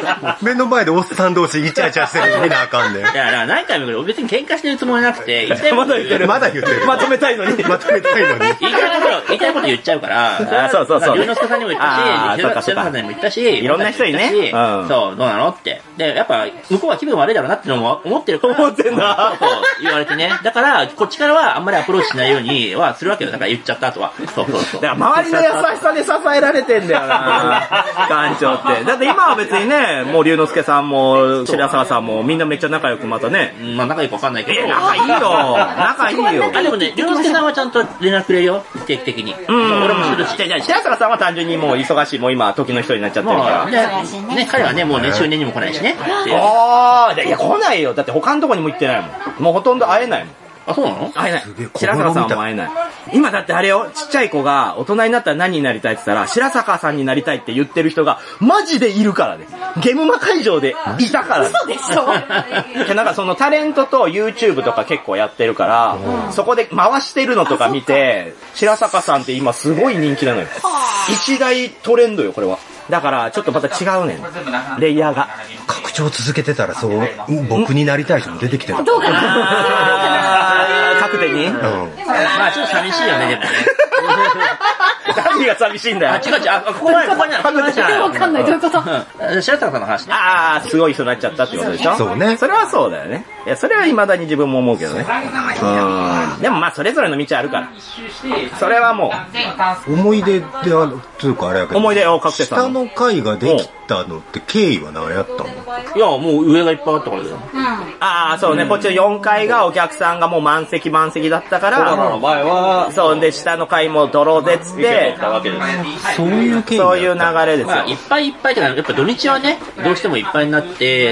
目の前でおっさん同士イチャイチャしてるの見なあかんねん。いや、 だから何回も言うけど、別に喧嘩してるつもりなくて、言いたいこと言ってる。 まだ言ってる。 まとめたいのに。 まとめたいのに。 言いたいこと、言いたいこと言っちゃうから、 あそうそうそう。 龍之介さんにも言ったし、龍之介さんにも言ったし、 いろんな人にね。 うん。そう、どうなのって。で、やっぱ、向こうは気分悪いだろうなってのも思ってるから。 思ってんだ。 そう言われてね。だから、こっちからはあんまりアプローチしないようにはするわけよ。だから言っちゃった後は。そうそうそう。 だから周りの優しさで支えられてんだよな館長って。だって今は別にね、もう龍之介さんも、白沢さんもみんなめっちゃ仲良くまたね。 まあ仲良くわかんないけど。 仲いいよ。仲いいよ。 あ、でもね、龍之介さんはちゃんと連絡くれるよ。定期的に。うん。俺もするし。 じゃあ、白沢さんは単純にもう忙しい、もう今時の人になっちゃってるから。 ね、ね、彼はね、もうね、周年にも来ないしね。 ああ、いや来ないよ。だって他のとこにも行ってないもん。もうほとんど会えないもん。 あ、そうなの？ 会えない。白坂さんも会えない。今だってあれよ、ちっちゃい子が大人になったら何になりたいって言ったら、白坂さんになりたいって言ってる人がマジでいるからね。ゲームマ会場でいたからね。 嘘でしょなんかそのタレントと YouTube とか結構やってるから、うん、そこで回してるのとか見て、白坂さんって今すごい人気なのよ。一大トレンドよ、これは。だからちょっとまた違うねん。レイヤーが。 拡張続けてたらそう、僕になりたい人も出てきてる。 どうかな確定に、うん、 まあちょっと寂しいよね、でもね。 何が寂しいんだよ。 あ、違う違う、あ、ここまで、ここまで。 わかんない、どういうこと？ うん。白坂さんの話ね。 ああ、すごい人になっちゃったってことでしょ？ そうね。 それはそうだよね。いや、それは未だに自分も思うけどね。うん。でもまあ、それぞれの道あるから。それはもう。思い出である、というかあれやけど。 思い出を確定さん。 下の階ができたのって経緯は何やったの？ いや、もう上がいっぱいあったからだよ。 うん。 ああ、そうね。こっちのよんかいがお客さんがもう満席満席だったから。 コロナの前は、 そうで、下の階も泥でつって、 そういう経緯そういう流れですよ。 まあ、いっぱいいっぱいってか、やっぱ土日はね、どうしてもいっぱいになって、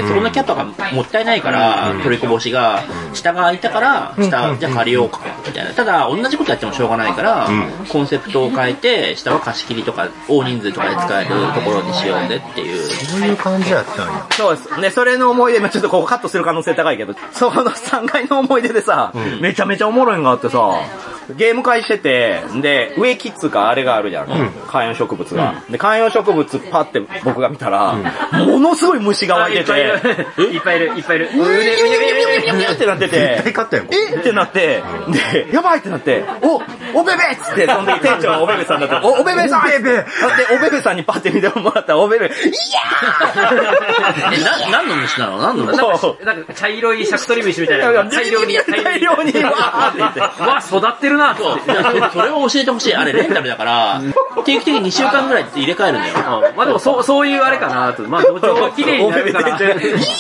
そこのキャパがもったいないから、取りこぼしが、下が空いたから、下、じゃあ借りようか、みたいな。ただ、同じことやってもしょうがないから、コンセプトを変えて、下は貸し切りとか、大人数とかで使えるところにしようねっていう。 そういう感じやったんや。 そうです。ね、それの思い出、ちょっとここカットする可能性高いけど、そのさんがいの思い出でさ、うん、めちゃめちゃおもろいのがあってさ、ゲーム会してて、で、植木っつうかあれがあるじゃん。うん、観葉植物が、うん。で、観葉植物パって僕が見たら、うん、ものすごい虫が湧いてて、 いっぱいいる、いっぱいいる。うにゅうにゅうにゅうにゅうにゅうにゅうってなってて、 絶対買ったよ。 えってなって、で、やばいってなって、お、おべべっつって、その時店長がおべべさんだったら、お、おべべさんで、おべべさんにパって見てもらったら、おべべ、いやーえ、な、何の虫なの何の虫なんか、なんか茶色いシャクトリムシみたいな。大量に、 大量に、わーって言って。 わ、育ってるなって。 それを教えてほしい。あれレンタルだから、定期的ににしゅうかんぐらい入れ替えるんだよ。 まあでもそう、そういうあれかなと。まあ土壌が綺麗になるから。いや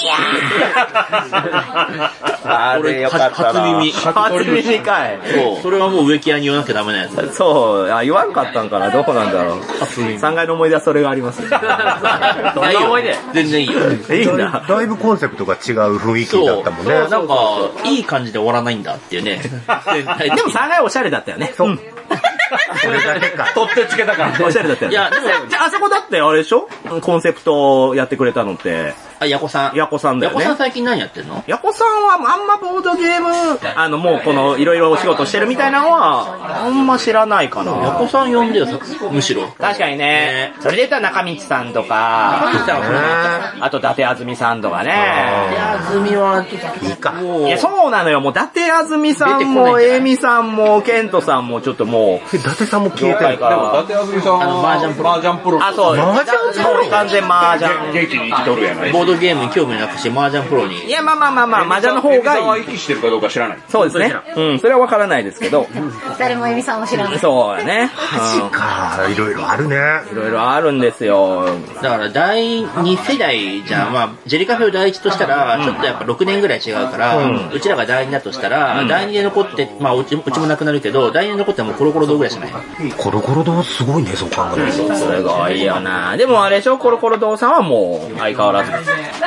あれよかったな。 初耳。 初耳かい。 そう。それはもう植木屋に言わなきゃダメなやつ。 そう。あ、言わんかったんかな。どこなんだろう。さんがいの思い出はそれがあります。 どんな思い出？ 全然いいよ。 いいんだ。 だいぶコンセプトが違う雰囲気だったもんね。 なんか、いい感じで終わらないんだっていうね。 でもさんがいおしゃれだったよね。そう。 それだけか。 取ってつけたから。おしゃれだったよね。いや、でも、あそこだってあれでしょ？コンセプトをやってくれたのって。 あ、ヤコさん。 ヤコさんだよね。 ヤコさん最近何やってんの？ ヤコさんはあんまボードゲーム、あの、もうこの、いろいろお仕事してるみたいなのは、あんま知らないかな。 ヤコさん呼んでよ、むしろ。 確かにね。それで言ったら中道さんとか、あと伊達あずみさんとかね。 伊達あずみは、 いいか。 いや、そうなのよ。もう伊達あずみさんも、エミさんも、ケントさんも、ちょっともう。 伊達さんも消えてるから。伊達あずみさん、 あの、麻雀プロ。 麻雀プロ。 あ、そう。 麻雀プロ完全麻雀。 現地に生きとるやない。 ボードゲームに興味なくして麻雀プロに。 いや、まあまあまあまあ、麻雀の方がいい。 は息してるかどうか知らない。 そうですね。うん、それはわからないですけど。 誰もエミさんを知らない。 そうやね。 マジか、いろいろあるね。 いろいろあるんですよ。 だから第二世代じゃん。まあ、ジェリカフェを第一としたら、ちょっとやっぱろくねんぐらい違うから、うちらが第二だとしたら、第二で残って、まあ、うちもなくなるけど、第二で残ってもコロコロ堂ぐらいしかない。 コロコロ堂すごいね、そう考えると。 すごいよな。でもあれでしょ、コロコロ堂さんはもう相変わらず。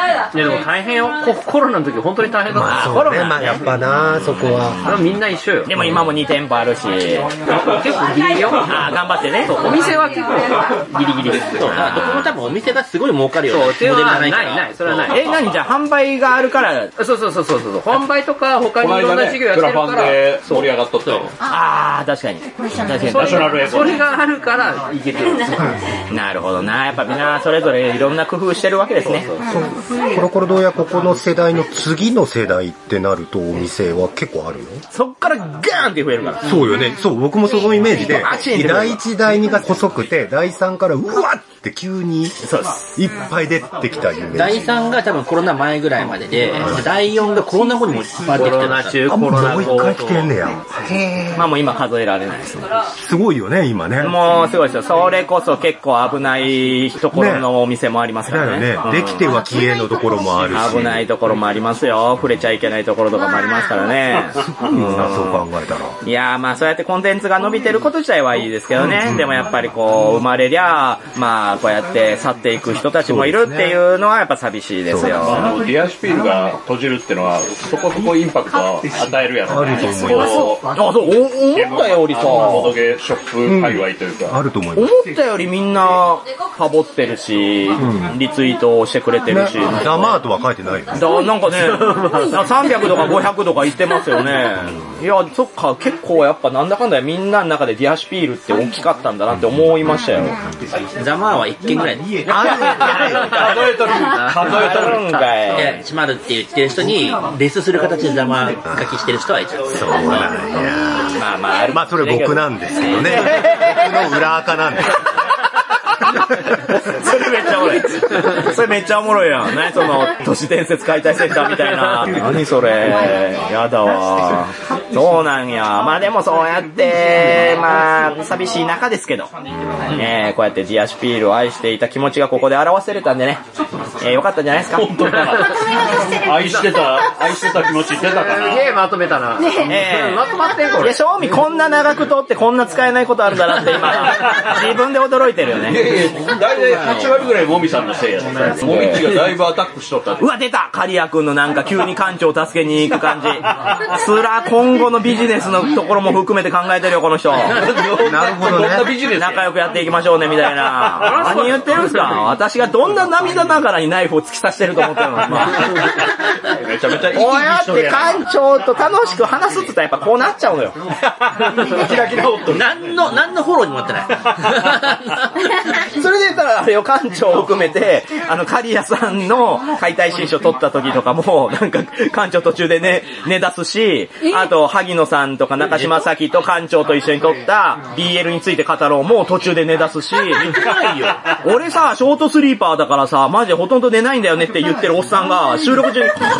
いやでも大変よ。コロナの時本当に大変だった。 まあそうね、まあやっぱな、そこは。 みんな一緒よ。 でも今もに店舗あるし。結構ギリギリよ。 あ頑張ってね。 お店は結構ギリギリです。 そう、だからどこも多分お店がすごい儲かるよ。 そう、手はない、 ない、 ない、それはない。 え、何じゃあ販売があるから。 そうそうそうそうそう。販売とか他にいろんな事業やってるから。 クラファンで盛り上がっとったよ。 ああ、確かに。確かに。 ナショナルエコ。それがあるからいけてる。 なるほどな。やっぱみんなそれぞれいろんな工夫してるわけですね。 コロコロ堂やここの世代の次の世代ってなるとお店は結構あるよ。 そっからガーンって増えるから。 そうよね。そう、僕もそのイメージで、だいいち、だいにが細くて、だいさんからうわって急にいっぱい出てきたイメージ。 だいさんが多分コロナ前ぐらいまでで、だいよんがコロナ後にもいっぱい出てきてる。 コロナ中、コロナ後。 もう一回来てんねや。 へー。まあもう今数えられないですね。 すごいよね、今ね。 もうすごいですよ。それこそ結構危ないところのお店もありますからね。 だよね。できては消えのところもあるし。 危ないところもありますよ。触れちゃいけないところとかもありますからね。 すごいよな、そう考えたら。 いやーまあそうやってコンテンツが伸びてること自体はいいですけどね。でもやっぱりこう生まれりゃ、まあこうやって去っていく人たちもいるっていうのはやっぱ寂しいですよ。 ディアシュピールが閉じるってのはそこそこインパクトを与えるやろ。 あると思います。 あ、そう、思ったよりさ、 ボドゲショップ界隈というか。 あると思います。 思ったよりみんなファボってるし、リツイートしてくれてるし。 ザマートは書いてないよ。 だなんかね、さんびゃくとかごひゃくとか言ってますよね。いや、そっか、結構やっぱなんだかんだみんなの中でディアシュピールって大きかったんだなって思いましたよ。 ザマーはいっけんぐらい。 あるんかい。数えとる。数えとるんかい。 いや、閉まるって言ってる人に、レスする形でザマー書きしてる人はいる。 そうなんや。 まあまあ、ある。 まあそれ僕なんですけどね。僕の裏垢なんです。 それめっちゃおもろい。それめっちゃおもろいやん。何その、都市伝説解体センターみたいな。何それ。やだわ。そうなんや。まあでもそうやって、まあ、寂しい中ですけど、えー、こうやってディアシュピールを愛していた気持ちがここで表せれたんでね、えー、よかったんじゃないですか。本当だ。 愛してた、愛してた気持ち出たかな。 すげえまとめたな。 えー、 まとまってんこれ。 いや、正味こんな長く撮ってこんな使えないことあるんだなって今、自分で驚いてるよね。 だいたいはちわりぐらいもみさんのせいやった。もみっちがだいぶアタックしとった。 うわ、出た刈谷くんのなんか急に館長を助けに行く感じ。つら、今後のビジネスのところも含めて考えてるよ、この人。なるほどね。 仲良くやっていきましょうね、みたいな。何言ってるんすか？私がどんな涙ながらにナイフを突き刺してると思ってるの？ めちゃめちゃこうやって館長と楽しく話すって言ったらやっぱこうなっちゃうのよ。 開き直っと何の、何のフォローにもなってない。 それで言ったらあれよ、館長を含めて、あの、刈谷さんの解体新書撮った時とかも、なんか、館長途中でね、寝出すし、あと、萩野さんとか中島咲と館長と一緒に撮った ビーエル について語ろうも途中で寝出すし、俺さ、ショートスリーパーだからさ、マジでほとんど寝ないんだよねって言ってるおっさんが、収録中に、寝た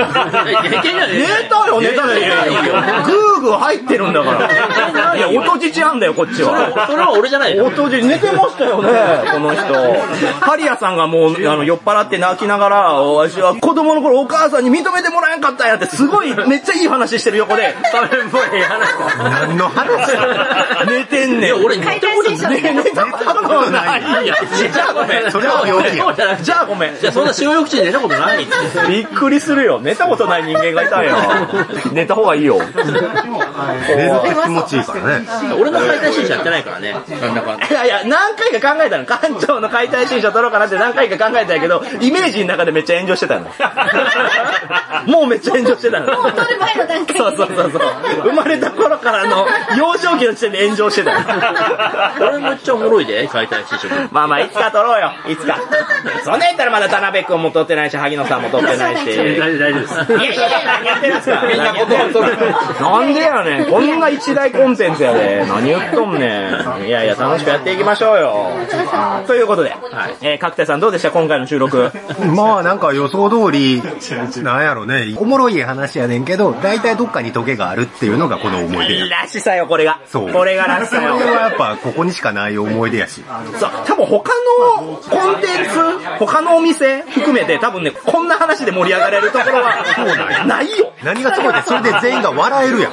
よ、寝たよ、グーグー入ってるんだから。いや、音じちなんだよ、こっちは。 それは俺じゃないよ。 音じ、寝てましたよね、この人。刈谷さんがもう、あの、酔っ払って泣きながら、わしは子供の頃お母さんに認めてもらえんかったんやって、すごい、めっちゃいい話してる横で、 それっぽい話だ。 何の話寝てんねん。いや、 俺寝たことない。 寝たことない。いや、じゃあごめん。 それは病気よ。 じゃあごめん。 じゃあそんな使用欲中で寝たことない。 びっくりするよ。寝たことない人間がいたんよ。寝た方がいいよ。 寝ると気持ちいいからね。 俺の解体新書やってないからね。なんだかいやいや、何回か考えたの。館長の解体新書撮ろうかなって何回か考えたんやけど、イメージの中でめっちゃ炎上してたの。もうめっちゃ炎上してたの。 もう撮る前の段階で。 そうそうそうそう。生まれた頃からの幼少期の時点で炎上してたの。 俺めっちゃおもろいで、解体新書。 まあまあ、いつか撮ろうよ。いつか。そんなやったらまだ田辺くんも撮ってないし、萩野さんも撮ってないし。 大丈夫です。 いやいやいや、何やってるんすか。みんなことを撮る。なんでやねん。こんな一大コンテンツやで。何言っとんねん。いやいや、楽しくやっていきましょうよ。ということで、はい、えー、角田さんどうでした今回の収録。 まあなんか予想通り、なんやろね、おもろい話やねんけど、だいたいどっかにトゲがあるっていうのがこの思い出や。 らしさよ、これが。 そう。 これがらしさよ。 これはやっぱここにしかない思い出やし。 そう、多分他のコンテンツ、他のお店含めて多分ね、こんな話で盛り上がれるところは、ないよ。 何がすごいって、それで全員が笑えるやん。 笑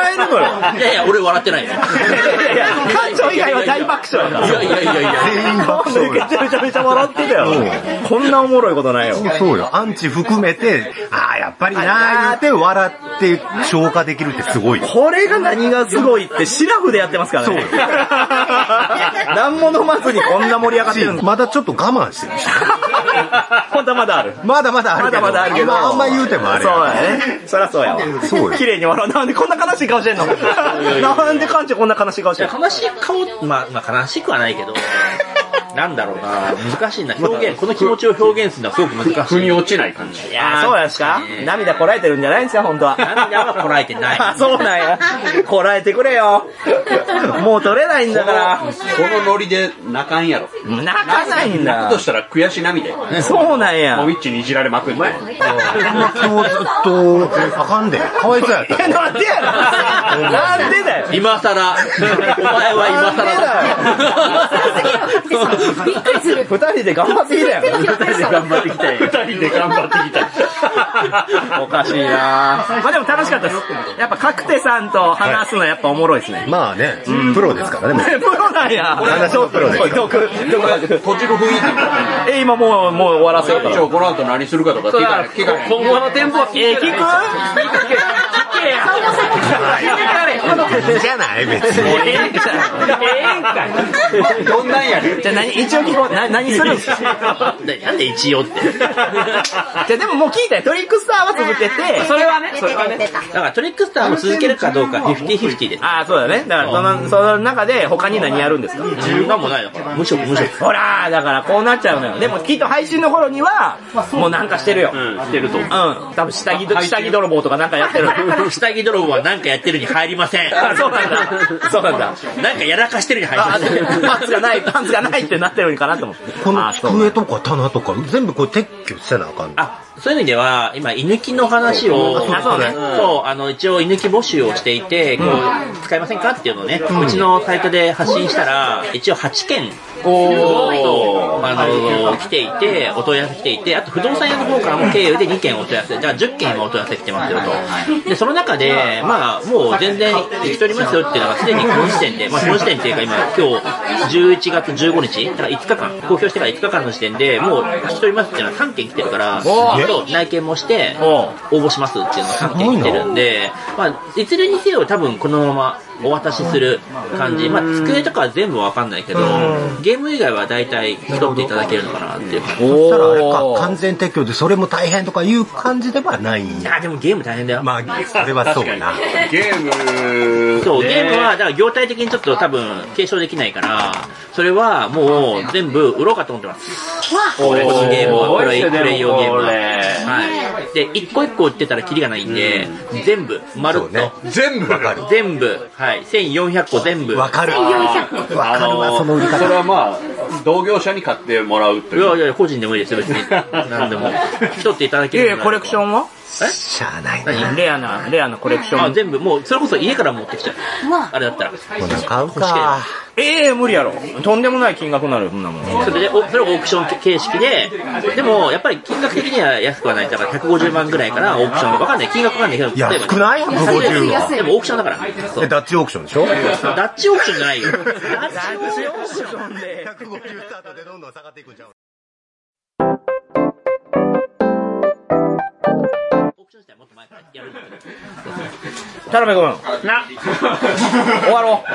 笑えるのよ。 いやいや、俺笑ってないよ。 いやいや、館長以外は大爆笑やから。 いやいやいやいや。 全員爆笑めちゃめちゃめちゃ笑ってたよ。こんなおもろいことないよ。 そうよ。アンチ含めて、ああ、やっぱりなー言って笑って消化できるってすごい。 これが何がすごいってシラフでやってますからね。何も飲まずにこんな盛り上がってるの。 まだちょっと我慢してるし。 本当はまだある。 まだまだあるけど。 まだまだあるけど。 あんま言うてもあれ。 そうだね。そりゃそうやわ。 そうよ。 綺麗に笑う。なんでこんな悲しい顔してんの？なんで館長こんな悲しい顔してんの？ 悲しい顔、まあ、まあ悲しくはないけど、なんだろうな、難しいな。表現、この気持ちを表現するのはすごく難しい。 腑に落ちない感じ。 いやー、そうですか？涙こらえてるんじゃないんですよ、本当は。 涙はこらえてない。 あ、そうなんや。こらえてくれよ。もう取れないんだから。 このノリで泣かんやろ。 泣かないんだ。 泣くとしたら悔し涙。 そうなんや。 もうウィッチにいじられまくって。 今日ずっと、あかんで。かわいそうやった。 なんでやろ。なんでだよ。 今更。お前は今更だよ。びっくりする。二人で頑張ってきたよ。 二人で頑張ってきたよ。 二人で頑張ってきた。 おかしいなぁ。まあでも楽しかったです。やっぱカクテさんと話すのやっぱおもろいですね。 まあね、プロですからね。 プロなんや。 話のプロですから。 閉じる雰囲気。 え、今もう、もう終わらせようかな。 今日この後何するかとか聞かない。聞かない。 今後の展望は聞え、聞く？聞けや。 じゃない別に。 ええんかい。 どんなんやねん。 じゃあ何、一応聞こう。な、何するんですか？ なんで一応って。 じゃあでももう聞いたよ。トリックスターは続けて。 それはね、それはね。 だからトリックスターを続けるかどうか、フィフティフィフティです。 ああ、そうだね。だからその、その中で他に何やるんですか？ なんもないだから。無職無職。 ほらー、だからこうなっちゃうのよ。でもきっと配信の頃には、もうなんかしてるよ。 うん、してると。 うん。多分下着、下着泥棒とかなんかやってる。 下着泥棒は何かやってるに入りません。 あ、そうなんだ。そうなんだ。 なんかやらかしてるに入りません。 パンツがない、パンツがないってなってるのかなと思って。 この机とか棚とか全部こう撤去してなあかん。 あ、そういう意味では、今、居抜きの話を、 あ、そうね。 そう、あの、一応居抜き募集をしていて、こう、使いませんかっていうのをね、うちのサイトで発信したら、一応はちけん、おあの、来ていて、お問い合わせ来ていて、あと不動産屋の方からも経由でにけんお問い合わせ、じゃあじゅっけん今お問い合わせ来てますよと。で、その中で、まあ、もう全然引き取りますよっていうのがすでにこの時点で、まあ、この時点っていうか今、今日、じゅういちがつじゅうごにち、だからいつかかん、公表してからいつかかんの時点で、もう引き取りますっていうのはさんけん来てるから、内見もして、応募しますっていうのがさんけん来てるんで、まあ、いずれにせよ多分このままお渡しする感じ。まあ、机とかは全部わかんないけど、ゲーム以外は大体引き取っていただけるのかなっていう感じ。 そしたらあれか、完全撤去でそれも大変とかいう感じではない。いや、でもゲーム大変だよ。 まあ、それはそうな。 ゲーム、 そう、ゲームは、だから業態的にちょっと多分継承できないから、それはもう全部売ろうかと思ってます。このゲームは、プレイ、プレイ用ゲームは。はい。で、一個一個売ってたらキリがないんで、全部、まるっと。 全部わかる。 全部、はい。せんよんひゃっこ全部。 わかる。わかるわ、その売り方。 それはまあ、同業者に買ってもらうという。 いやいや、個人でもいいですよ、別に。何でも。引き取っていただける。 いやいや、コレクションはえしゃあないな。レアな、レアなコレクション。 あ、全部、もう、それこそ家から持ってきちゃう。あれだったら。 もうなんか買うか。 ええー、無理やろ。とんでもない金額になる、そんなもん。 それで、それをオークション形式で、でも、やっぱり金額的には安くはない。だからひゃくごじゅうまんぐらいからオークション。わかんない。金額わかんないけど。 安くない ?ひゃくごじゅう は。 でもオークションだから。 え、ダッチオークションでしょダッチオークションじゃないよ。ダッチオークションで。ひゃくごじゅうスタートでどんどん下がっていくんちゃう。 田辺君。 な。 終わろ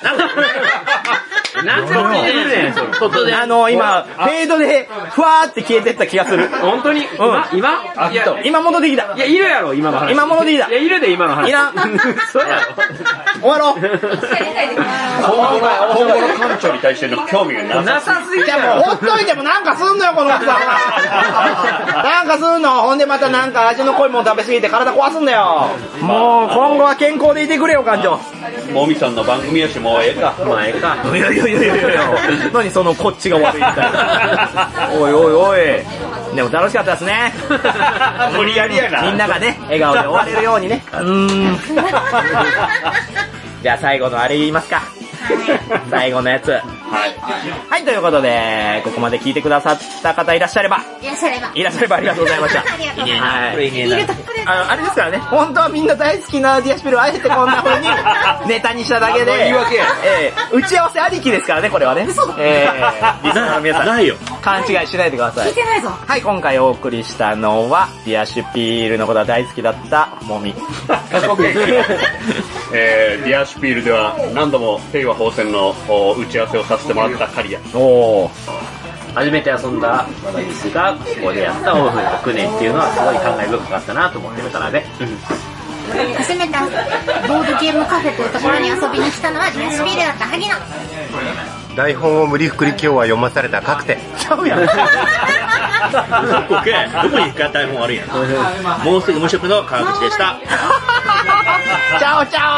う。なんかね、 突然。 あの、今、フェードで、ふわーって消えてった気がする。 本当に今今いや、今戻ってきた。 いや、いるやろ、今の話。 今戻ってきた。 いや、いるで、今の話。 いらん。 そうやろ。 終わろう。 今後の館長に対しての興味がななさすぎじゃもうほっといてもなんかすんのよ、この人。なんかすんの。ほんでまたなんか味の濃いもの食べ過ぎて体壊すんだよ。もう今後は健康でいてくれよ、館長。 もみさんの番組やし、もうええか。 まあ、ええか。 いやいやいやいやいや何そのこっちが悪いみたいな。おいおいおい。でも楽しかったですね。 無理やりやな。 みんながね、笑顔で終われるようにね。うーん。じゃあ最後のあれ言いますか。最後のやつ。はい。はい、ということで、ここまで聞いてくださった方いらっしゃれば。 いらっしゃれば。 いらっしゃればありがとうございました。 ありがとうございます。 はい。 これいいね。 これあの、あれですからね、本当はみんな大好きなディアシピルをあえてこんな風にネタにしただけで、 言い訳えー、打ち合わせありきですからね、これはね。えー、リスナーの皆さん、 ないよ。 勘違いしないでください。 聞いてないぞ。 はい、今回お送りしたのは、ディアシュピールのことが大好きだったもみ。 えー、ディアシュピールでは何度も平和放線の打ち合わせをさせてもらったカリア。 おー。 初めて遊んだ私がここでやったオフろくねんっていうのはすごい感慨深かったなと思ってみたので、 初めてボードゲームカフェというところに遊びに来たのはディアシュピールだった萩野。 台本を無理くり今日は読まされたカクテ。 ちゃうやん。 どこに台本あるんやん。もうすぐ無職の川口でした。 チャオチャオ